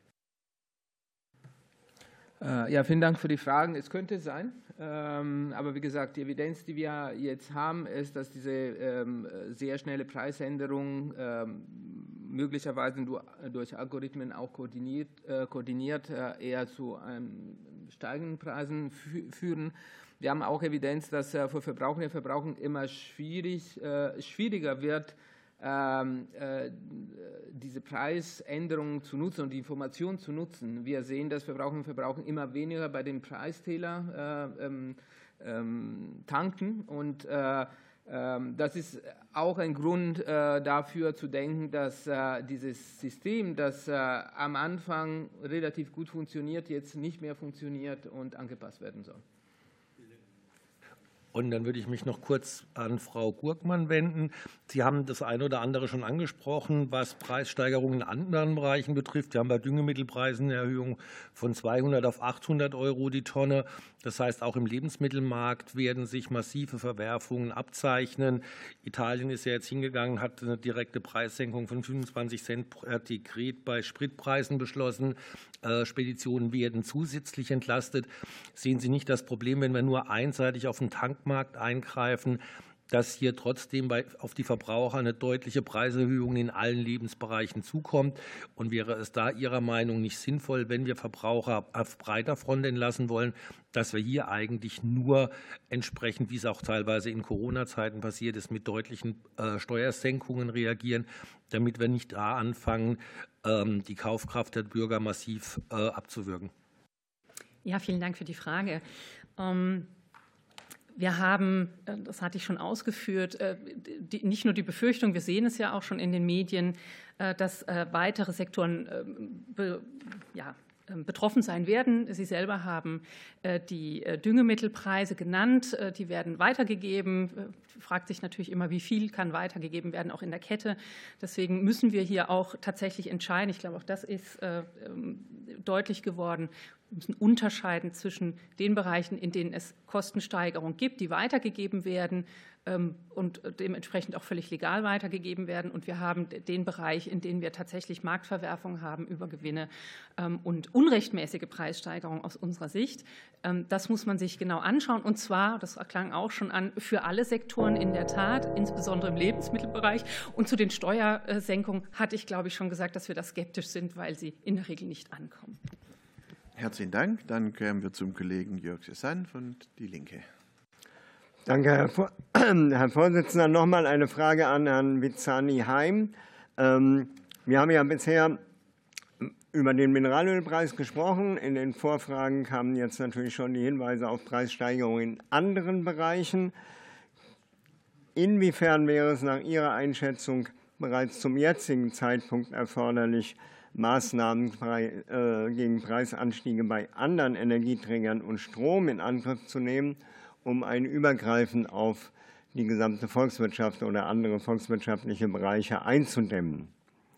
Ja, vielen Dank für die Fragen. Es könnte sein, aber wie gesagt, die Evidenz, die wir jetzt haben, ist, dass diese sehr schnelle Preisänderung möglicherweise durch Algorithmen auch koordiniert eher zu steigenden Preisen führen. Wir haben auch Evidenz, dass für Verbraucherinnen und Verbraucher immer schwieriger wird, diese Preisänderungen zu nutzen und die Information zu nutzen. Wir sehen, dass Verbraucherinnen und Verbraucher immer weniger bei den Preiszähler tanken und das ist auch ein Grund dafür zu denken, dass dieses System, das am Anfang relativ gut funktioniert, jetzt nicht mehr funktioniert und angepasst werden soll. Und dann würde ich mich noch kurz an Frau Gurkmann wenden. Sie haben das eine oder andere schon angesprochen, was Preissteigerungen in anderen Bereichen betrifft. Wir haben bei Düngemittelpreisen eine Erhöhung von 200 auf 800 € die Tonne. Das heißt, auch im Lebensmittelmarkt werden sich massive Verwerfungen abzeichnen. Italien ist ja jetzt hingegangen, hat eine direkte Preissenkung von 25 Cent pro Dekret bei Spritpreisen beschlossen. Speditionen werden zusätzlich entlastet. Sehen Sie nicht das Problem, wenn wir nur einseitig auf den Tankmarkt eingreifen, dass hier trotzdem auf die Verbraucher eine deutliche Preiserhöhung in allen Lebensbereichen zukommt? Und wäre es da Ihrer Meinung nicht sinnvoll, wenn wir Verbraucher auf breiter Front entlassen wollen, dass wir hier eigentlich nur entsprechend, wie es auch teilweise in Corona-Zeiten passiert ist, mit deutlichen Steuersenkungen reagieren, damit wir nicht da anfangen, die Kaufkraft der Bürger massiv abzuwürgen? Ja, vielen Dank für die Frage. Wir haben, das hatte ich schon ausgeführt, nicht nur die Befürchtung, wir sehen es ja auch schon in den Medien, dass weitere Sektoren betroffen sein werden. Sie selber haben die Düngemittelpreise genannt, die werden weitergegeben. Fragt sich natürlich immer, wie viel kann weitergegeben werden, auch in der Kette. Deswegen müssen wir hier auch tatsächlich entscheiden. Ich glaube, auch das ist deutlich geworden. müssen unterscheiden zwischen den Bereichen, in denen es Kostensteigerungen gibt, die weitergegeben werden und dementsprechend auch völlig legal weitergegeben werden. Und wir haben den Bereich, in dem wir tatsächlich Marktverwerfungen haben, Übergewinne und unrechtmäßige Preissteigerungen aus unserer Sicht. Das muss man sich genau anschauen. Und zwar, das klang auch schon an, für alle Sektoren in der Tat, insbesondere im Lebensmittelbereich. Und zu den Steuersenkungen hatte ich, glaube ich, schon gesagt, dass wir da skeptisch sind, weil sie in der Regel nicht ankommen. Herzlichen Dank. Dann kehren wir zum Kollegen Jörg Cézanne von Die Linke. Danke, Herr Vorsitzender. Nochmal eine Frage an Herrn Vizani-Heim. Wir haben ja bisher über den Mineralölpreis gesprochen. In den Vorfragen kamen jetzt natürlich schon die Hinweise auf Preissteigerungen in anderen Bereichen. Inwiefern wäre es nach Ihrer Einschätzung bereits zum jetzigen Zeitpunkt erforderlich, Maßnahmen gegen Preisanstiege bei anderen Energieträgern und Strom in Angriff zu nehmen, um ein Übergreifen auf die gesamte Volkswirtschaft oder andere volkswirtschaftliche Bereiche einzudämmen?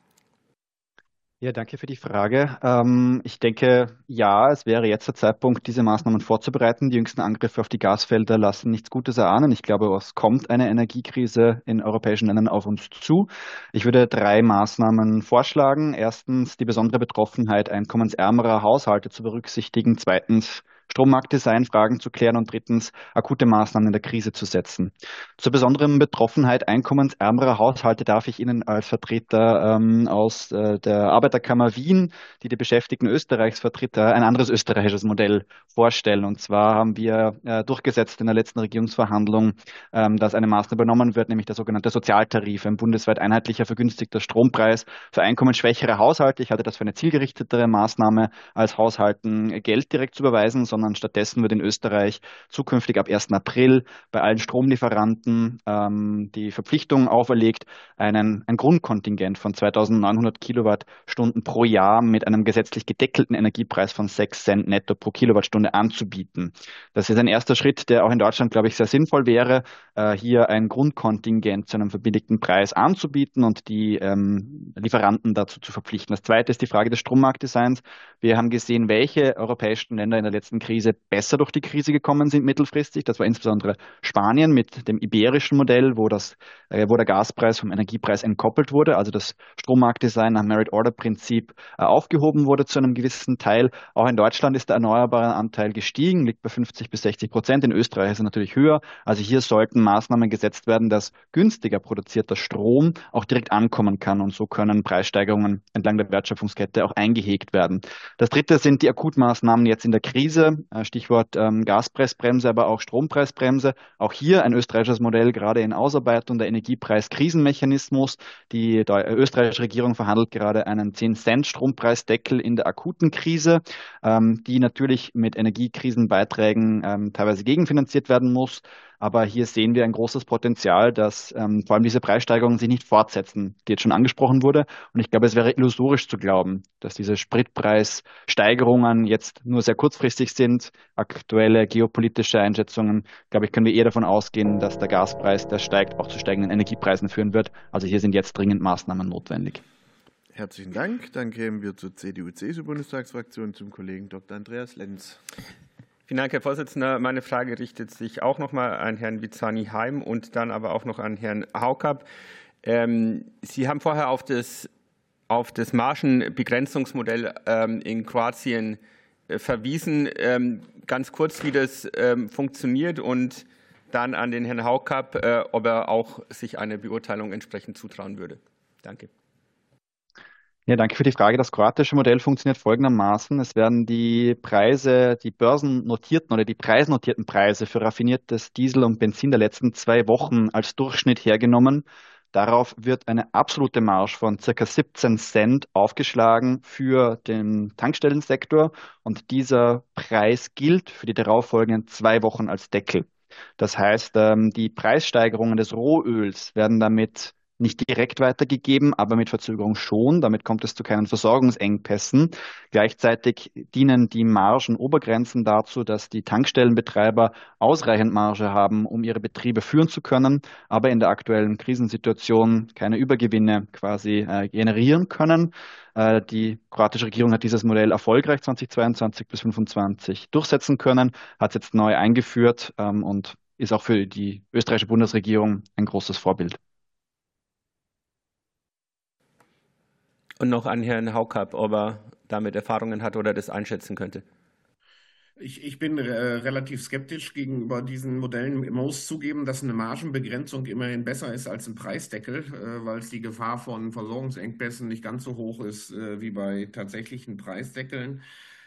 Ja, danke für die Frage. Ich denke, ja, es wäre jetzt der Zeitpunkt, diese Maßnahmen vorzubereiten. Die jüngsten Angriffe auf die Gasfelder lassen nichts Gutes erahnen. Ich glaube, es kommt eine Energiekrise in europäischen Ländern auf uns zu. Ich würde 3 Maßnahmen vorschlagen. Erstens, die besondere Betroffenheit einkommensärmerer Haushalte zu berücksichtigen. Zweitens, Strommarktdesign-Fragen zu klären und drittens akute Maßnahmen in der Krise zu setzen. Zur besonderen Betroffenheit einkommensärmerer Haushalte darf ich Ihnen als Vertreter aus der Arbeiterkammer Wien, die Beschäftigten Österreichs vertritt, ein anderes österreichisches Modell vorstellen. Und zwar haben wir durchgesetzt in der letzten Regierungsverhandlung, dass eine Maßnahme übernommen wird, nämlich der sogenannte Sozialtarif, ein bundesweit einheitlicher vergünstigter Strompreis für einkommensschwächere Haushalte. Ich halte das für eine zielgerichtetere Maßnahme, als Haushalten Geld direkt zu überweisen, sondern stattdessen wird in Österreich zukünftig ab 1. April bei allen Stromlieferanten die Verpflichtung auferlegt, ein Grundkontingent von 2.900 Kilowattstunden pro Jahr mit einem gesetzlich gedeckelten Energiepreis von 6 Cent netto pro Kilowattstunde anzubieten. Das ist ein erster Schritt, der auch in Deutschland, glaube ich, sehr sinnvoll wäre, hier ein Grundkontingent zu einem verbilligten Preis anzubieten und die Lieferanten dazu zu verpflichten. Das Zweite ist die Frage des Strommarktdesigns. Wir haben gesehen, welche europäischen Länder in der letzten Krise besser durch die Krise gekommen sind mittelfristig. Das war insbesondere Spanien mit dem iberischen Modell, wo der Gaspreis vom Energiepreis entkoppelt wurde, also das Strommarktdesign nach Merit-Order-Prinzip aufgehoben wurde zu einem gewissen Teil. Auch in Deutschland ist der erneuerbare Anteil gestiegen, liegt bei 50-60%. In Österreich ist er natürlich höher. Also hier sollten Maßnahmen gesetzt werden, dass günstiger produzierter Strom auch direkt ankommen kann und so können Preissteigerungen entlang der Wertschöpfungskette auch eingehegt werden. Das Dritte sind die Akutmaßnahmen jetzt in der Krise. Stichwort Gaspreisbremse, aber auch Strompreisbremse. Auch hier ein österreichisches Modell gerade in Ausarbeitung, der Energiepreiskrisenmechanismus. Die österreichische Regierung verhandelt gerade einen 10-Cent-Strompreisdeckel in der akuten Krise, die natürlich mit Energiekrisenbeiträgen teilweise gegenfinanziert werden muss. Aber hier sehen wir ein großes Potenzial, dass vor allem diese Preissteigerungen sich nicht fortsetzen, die jetzt schon angesprochen wurde. Und ich glaube, es wäre illusorisch zu glauben, dass diese Spritpreissteigerungen jetzt nur sehr kurzfristig sind. Aktuelle geopolitische Einschätzungen, glaube ich, können wir eher davon ausgehen, dass der Gaspreis, der steigt, auch zu steigenden Energiepreisen führen wird. Also hier sind jetzt dringend Maßnahmen notwendig. Herzlichen Dank. Dann kämen wir zur CDU-CSU-Bundestagsfraktion zum Kollegen Dr. Andreas Lenz. Vielen Dank, Herr Vorsitzender. Meine Frage richtet sich auch noch mal an Herrn Vizani-Heim und dann aber auch noch an Herrn Haukapp. Sie haben vorher auf das Margenbegrenzungsmodell in Kroatien verwiesen. Ganz kurz, wie das funktioniert und dann an den Herrn Haukapp, ob er auch sich eine Beurteilung entsprechend zutrauen würde. Danke. Ja, danke für die Frage. Das kroatische Modell funktioniert folgendermaßen. Es werden die Preise, die börsennotierten oder die preisnotierten Preise für raffiniertes Diesel und Benzin der letzten 2 Wochen als Durchschnitt hergenommen. Darauf wird eine absolute Marge von ca. 17 Cent aufgeschlagen für den Tankstellensektor und dieser Preis gilt für die darauffolgenden 2 Wochen als Deckel. Das heißt, die Preissteigerungen des Rohöls werden damit nicht direkt weitergegeben, aber mit Verzögerung schon. Damit kommt es zu keinen Versorgungsengpässen. Gleichzeitig dienen die Margenobergrenzen dazu, dass die Tankstellenbetreiber ausreichend Marge haben, um ihre Betriebe führen zu können, aber in der aktuellen Krisensituation keine Übergewinne quasi generieren können. Die kroatische Regierung hat dieses Modell erfolgreich 2022 bis 2025 durchsetzen können, hat es jetzt neu eingeführt und ist auch für die österreichische Bundesregierung ein großes Vorbild. Und noch an Herrn Haukapp, ob er damit Erfahrungen hat oder das einschätzen könnte. Ich bin relativ skeptisch gegenüber diesen Modellen. Man muss zugeben, dass eine Margenbegrenzung immerhin besser ist als ein Preisdeckel, weil es die Gefahr von Versorgungsengpässen nicht ganz so hoch ist wie bei tatsächlichen Preisdeckeln.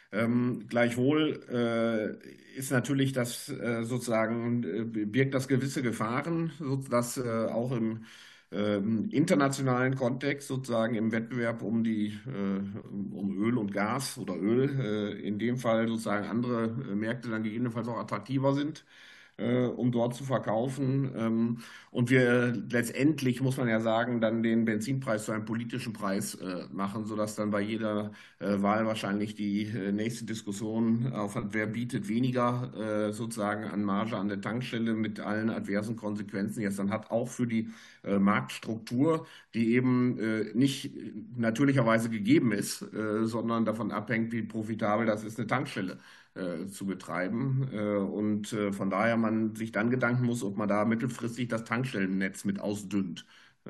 Gleichwohl ist natürlich das birgt das gewisse Gefahren, sodass auch im internationalen Kontext sozusagen im Wettbewerb um Öl und Gas oder Öl in dem Fall sozusagen andere Märkte dann gegebenenfalls auch attraktiver sind, um dort zu verkaufen. Und wir letztendlich, muss man ja sagen, dann den Benzinpreis zu einem politischen Preis machen, sodass dann bei jeder Wahl wahrscheinlich die nächste Diskussion aufhat, wer bietet weniger sozusagen an Marge an der Tankstelle mit allen adversen Konsequenzen jetzt dann hat, auch für die Marktstruktur, die eben nicht natürlicherweise gegeben ist, sondern davon abhängt, wie profitabel das ist, eine Tankstelle zu betreiben. Und von daher man sich dann Gedanken muss, ob man da mittelfristig das Tankstellennetz mit ausdünnt.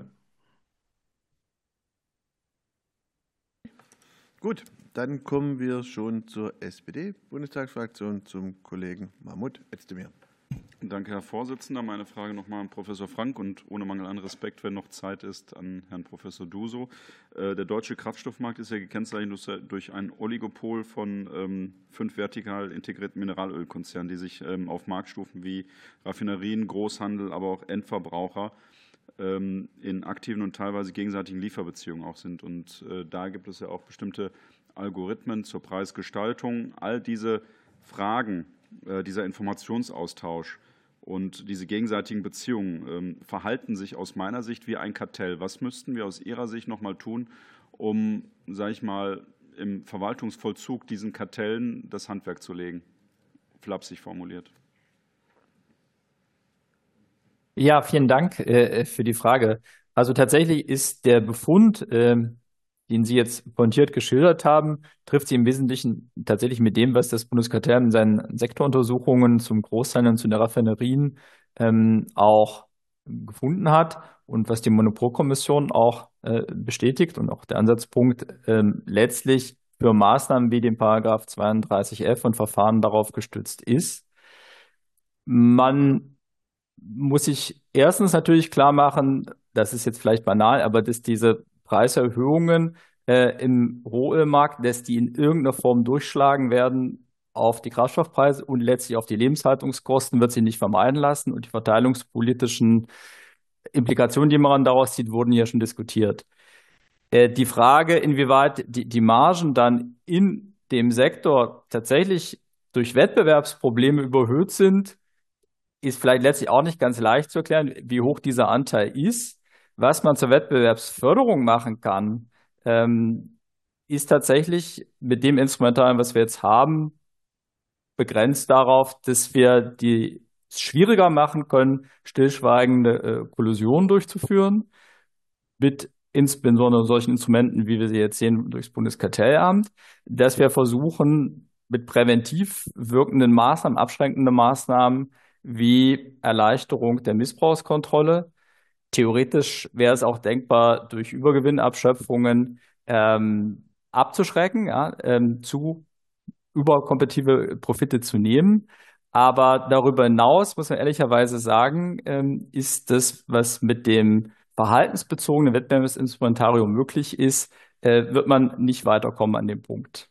Gut, dann kommen wir schon zur SPD-Bundestagsfraktion, zum Kollegen Mahmoud Özdemir. Danke, Herr Vorsitzender. Meine Frage nochmal an Professor Frank und ohne Mangel an Respekt, wenn noch Zeit ist, an Herrn Professor Duso. Der deutsche Kraftstoffmarkt ist ja gekennzeichnet durch ein Oligopol von 5 vertikal integrierten Mineralölkonzernen, die sich auf Marktstufen wie Raffinerien, Großhandel, aber auch Endverbraucher in aktiven und teilweise gegenseitigen Lieferbeziehungen auch sind. Und da gibt es ja auch bestimmte Algorithmen zur Preisgestaltung. All diese Fragen, dieser Informationsaustausch und diese gegenseitigen Beziehungen verhalten sich aus meiner Sicht wie ein Kartell. Was müssten wir aus Ihrer Sicht noch mal tun, um, sage ich mal, im Verwaltungsvollzug diesen Kartellen das Handwerk zu legen? Flapsig formuliert. Ja, vielen Dank für die Frage. Also tatsächlich ist der Befund, den Sie jetzt pointiert geschildert haben, trifft sie im Wesentlichen tatsächlich mit dem, was das Bundeskartellamt in seinen Sektoruntersuchungen zum Großhandel und zu den Raffinerien auch gefunden hat und was die Monopolkommission auch bestätigt und auch der Ansatzpunkt letztlich für Maßnahmen wie den Paragraph 32f und Verfahren darauf gestützt ist. Man muss sich erstens natürlich klar machen, das ist jetzt vielleicht banal, aber dass diese Preiserhöhungen im Rohölmarkt, dass die in irgendeiner Form durchschlagen werden auf die Kraftstoffpreise und letztlich auf die Lebenshaltungskosten, wird sich nicht vermeiden lassen. Und die verteilungspolitischen Implikationen, die man daraus zieht, wurden ja schon diskutiert. Die Frage, inwieweit die Margen dann in dem Sektor tatsächlich durch Wettbewerbsprobleme überhöht sind, ist vielleicht letztlich auch nicht ganz leicht zu erklären, wie hoch dieser Anteil ist. Was man zur Wettbewerbsförderung machen kann, ist tatsächlich mit dem Instrumentarium, was wir jetzt haben, begrenzt darauf, dass wir die es schwieriger machen können, stillschweigende Kollusionen durchzuführen, mit insbesondere solchen Instrumenten, wie wir sie jetzt sehen, durchs Bundeskartellamt, dass wir versuchen, mit präventiv wirkenden Maßnahmen, abschränkenden Maßnahmen wie Erleichterung der Missbrauchskontrolle. Theoretisch wäre es auch denkbar, durch Übergewinnabschöpfungen abzuschrecken, ja, zu überkompetitive Profite zu nehmen. Aber darüber hinaus, muss man ehrlicherweise sagen, ist das, was mit dem verhaltensbezogenen Wettbewerbsinstrumentarium möglich ist, wird man nicht weiterkommen an dem Punkt.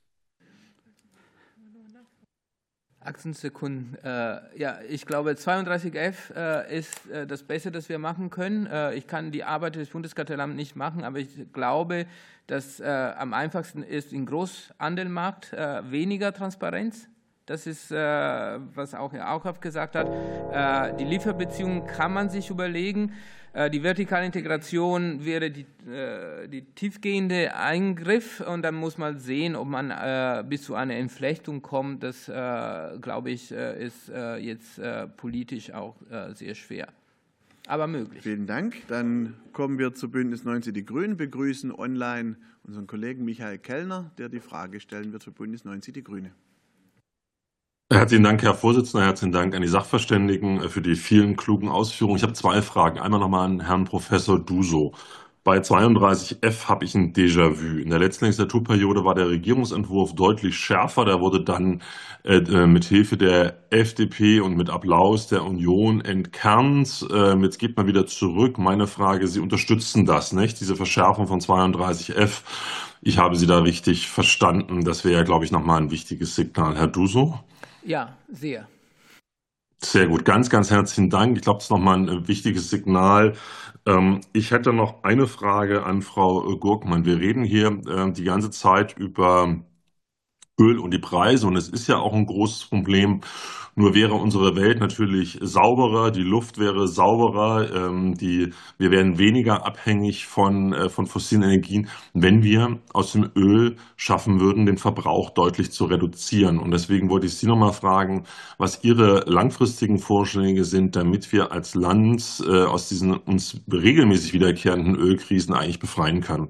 18 Sekunden. Ja, ich glaube, 32f ist das Beste, das wir machen können. Ich kann die Arbeit des Bundeskartellamts nicht machen, aber ich glaube, dass am einfachsten ist im Großhandelmarkt weniger Transparenz. Das ist, was auch Herr Haukap gesagt hat. Die Lieferbeziehungen kann man sich überlegen. Die vertikale Integration wäre die tiefgehende Eingriff, und dann muss man sehen, ob man bis zu einer Entflechtung kommt. Das, glaube ich, ist jetzt politisch auch sehr schwer, aber möglich. Vielen Dank. Dann kommen wir zu Bündnis 90 Die Grünen, begrüßen online unseren Kollegen Michael Kellner, der die Frage stellen wird für Bündnis 90 Die Grüne. Herzlichen Dank, Herr Vorsitzender. Herzlichen Dank an die Sachverständigen für die vielen klugen Ausführungen. Ich habe 2 Fragen. Einmal nochmal an Herrn Professor Duso. Bei 32F habe ich ein Déjà-vu. In der letzten Legislaturperiode war der Regierungsentwurf deutlich schärfer. Der wurde dann mit Hilfe der FDP und mit Applaus der Union entkernt. Jetzt geht man wieder zurück. Meine Frage, Sie unterstützen das, nicht? Diese Verschärfung von 32F. Ich habe Sie da richtig verstanden. Das wäre ja, glaube ich, nochmal ein wichtiges Signal. Herr Duso? Ja, sehr. Sehr gut, ganz, ganz herzlichen Dank. Ich glaube, das ist nochmal ein wichtiges Signal. Ich hätte noch eine Frage an Frau Gurkmann. Wir reden hier die ganze Zeit über Öl und die Preise, und es ist ja auch ein großes Problem. Nur wäre unsere Welt natürlich sauberer, die Luft wäre sauberer, wir wären weniger abhängig von fossilen Energien, wenn wir aus dem Öl schaffen würden, den Verbrauch deutlich zu reduzieren. Und deswegen wollte ich Sie nochmal fragen, was Ihre langfristigen Vorschläge sind, damit wir als Land aus diesen uns regelmäßig wiederkehrenden Ölkrisen eigentlich befreien können.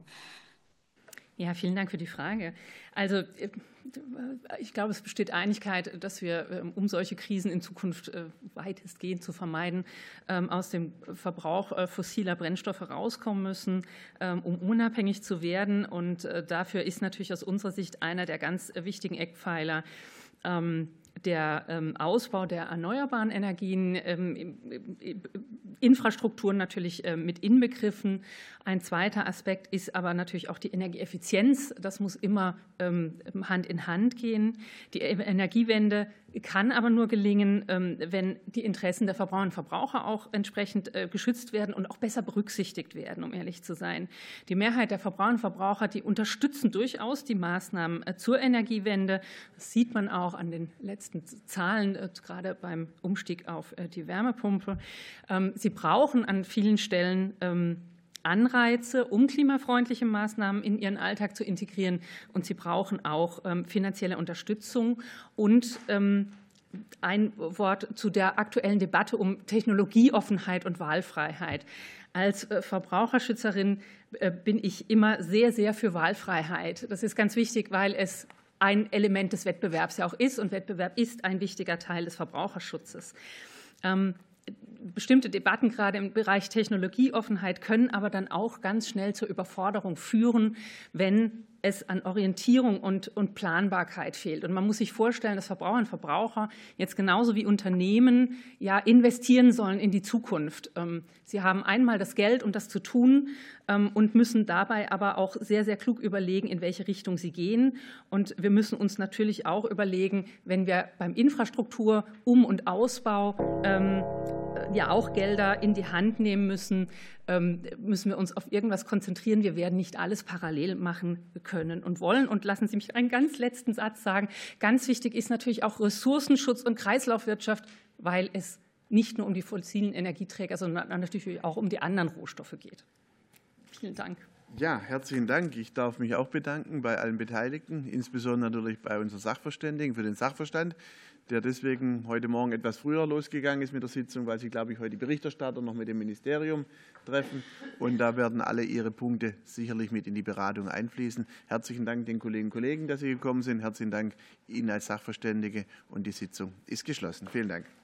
Ja, vielen Dank für die Frage. Also ich glaube, es besteht Einigkeit, dass wir, um solche Krisen in Zukunft weitestgehend zu vermeiden, aus dem Verbrauch fossiler Brennstoffe rauskommen müssen, um unabhängig zu werden. Und dafür ist natürlich aus unserer Sicht einer der ganz wichtigen Eckpfeiler der Ausbau der erneuerbaren Energien, Infrastrukturen natürlich mit inbegriffen. Ein zweiter Aspekt ist aber natürlich auch die Energieeffizienz. Das muss immer Hand in Hand gehen. Die Energiewende kann aber nur gelingen, wenn die Interessen der Verbraucherinnen und Verbraucher auch entsprechend geschützt werden und auch besser berücksichtigt werden, um ehrlich zu sein. Die Mehrheit der Verbraucherinnen und Verbraucher, die unterstützen durchaus die Maßnahmen zur Energiewende. Das sieht man auch an den letzten Zahlen, gerade beim Umstieg auf die Wärmepumpe. Sie brauchen an vielen Stellen Anreize, um klimafreundliche Maßnahmen in ihren Alltag zu integrieren. Und sie brauchen auch finanzielle Unterstützung. Und ein Wort zu der aktuellen Debatte um Technologieoffenheit und Wahlfreiheit. Als Verbraucherschützerin bin ich immer sehr, sehr für Wahlfreiheit. Das ist ganz wichtig, weil es ein Element des Wettbewerbs ja auch ist. Und Wettbewerb ist ein wichtiger Teil des Verbraucherschutzes. Bestimmte Debatten gerade im Bereich Technologieoffenheit können aber dann auch ganz schnell zur Überforderung führen, wenn es an Orientierung und Planbarkeit fehlt. Und man muss sich vorstellen, dass Verbraucherinnen und Verbraucher jetzt genauso wie Unternehmen ja investieren sollen in die Zukunft. Sie haben einmal das Geld, um das zu tun, und müssen dabei aber auch sehr, sehr klug überlegen, in welche Richtung sie gehen. Und wir müssen uns natürlich auch überlegen, wenn wir beim Infrastruktur-, Um- und Ausbau ja auch Gelder in die Hand nehmen müssen, müssen wir uns auf irgendwas konzentrieren. Wir werden nicht alles parallel machen können und wollen. Und lassen Sie mich einen ganz letzten Satz sagen. Ganz wichtig ist natürlich auch Ressourcenschutz und Kreislaufwirtschaft, weil es nicht nur um die fossilen Energieträger, sondern natürlich auch um die anderen Rohstoffe geht. Vielen Dank. Ja, herzlichen Dank. Ich darf mich auch bedanken bei allen Beteiligten, insbesondere natürlich bei unseren Sachverständigen für den Sachverstand, der deswegen heute Morgen etwas früher losgegangen ist mit der Sitzung, weil Sie, glaube ich, heute die Berichterstatter noch mit dem Ministerium treffen. Und da werden alle Ihre Punkte sicherlich mit in die Beratung einfließen. Herzlichen Dank den Kolleginnen und Kollegen, dass Sie gekommen sind. Herzlichen Dank Ihnen als Sachverständige. Und die Sitzung ist geschlossen. Vielen Dank.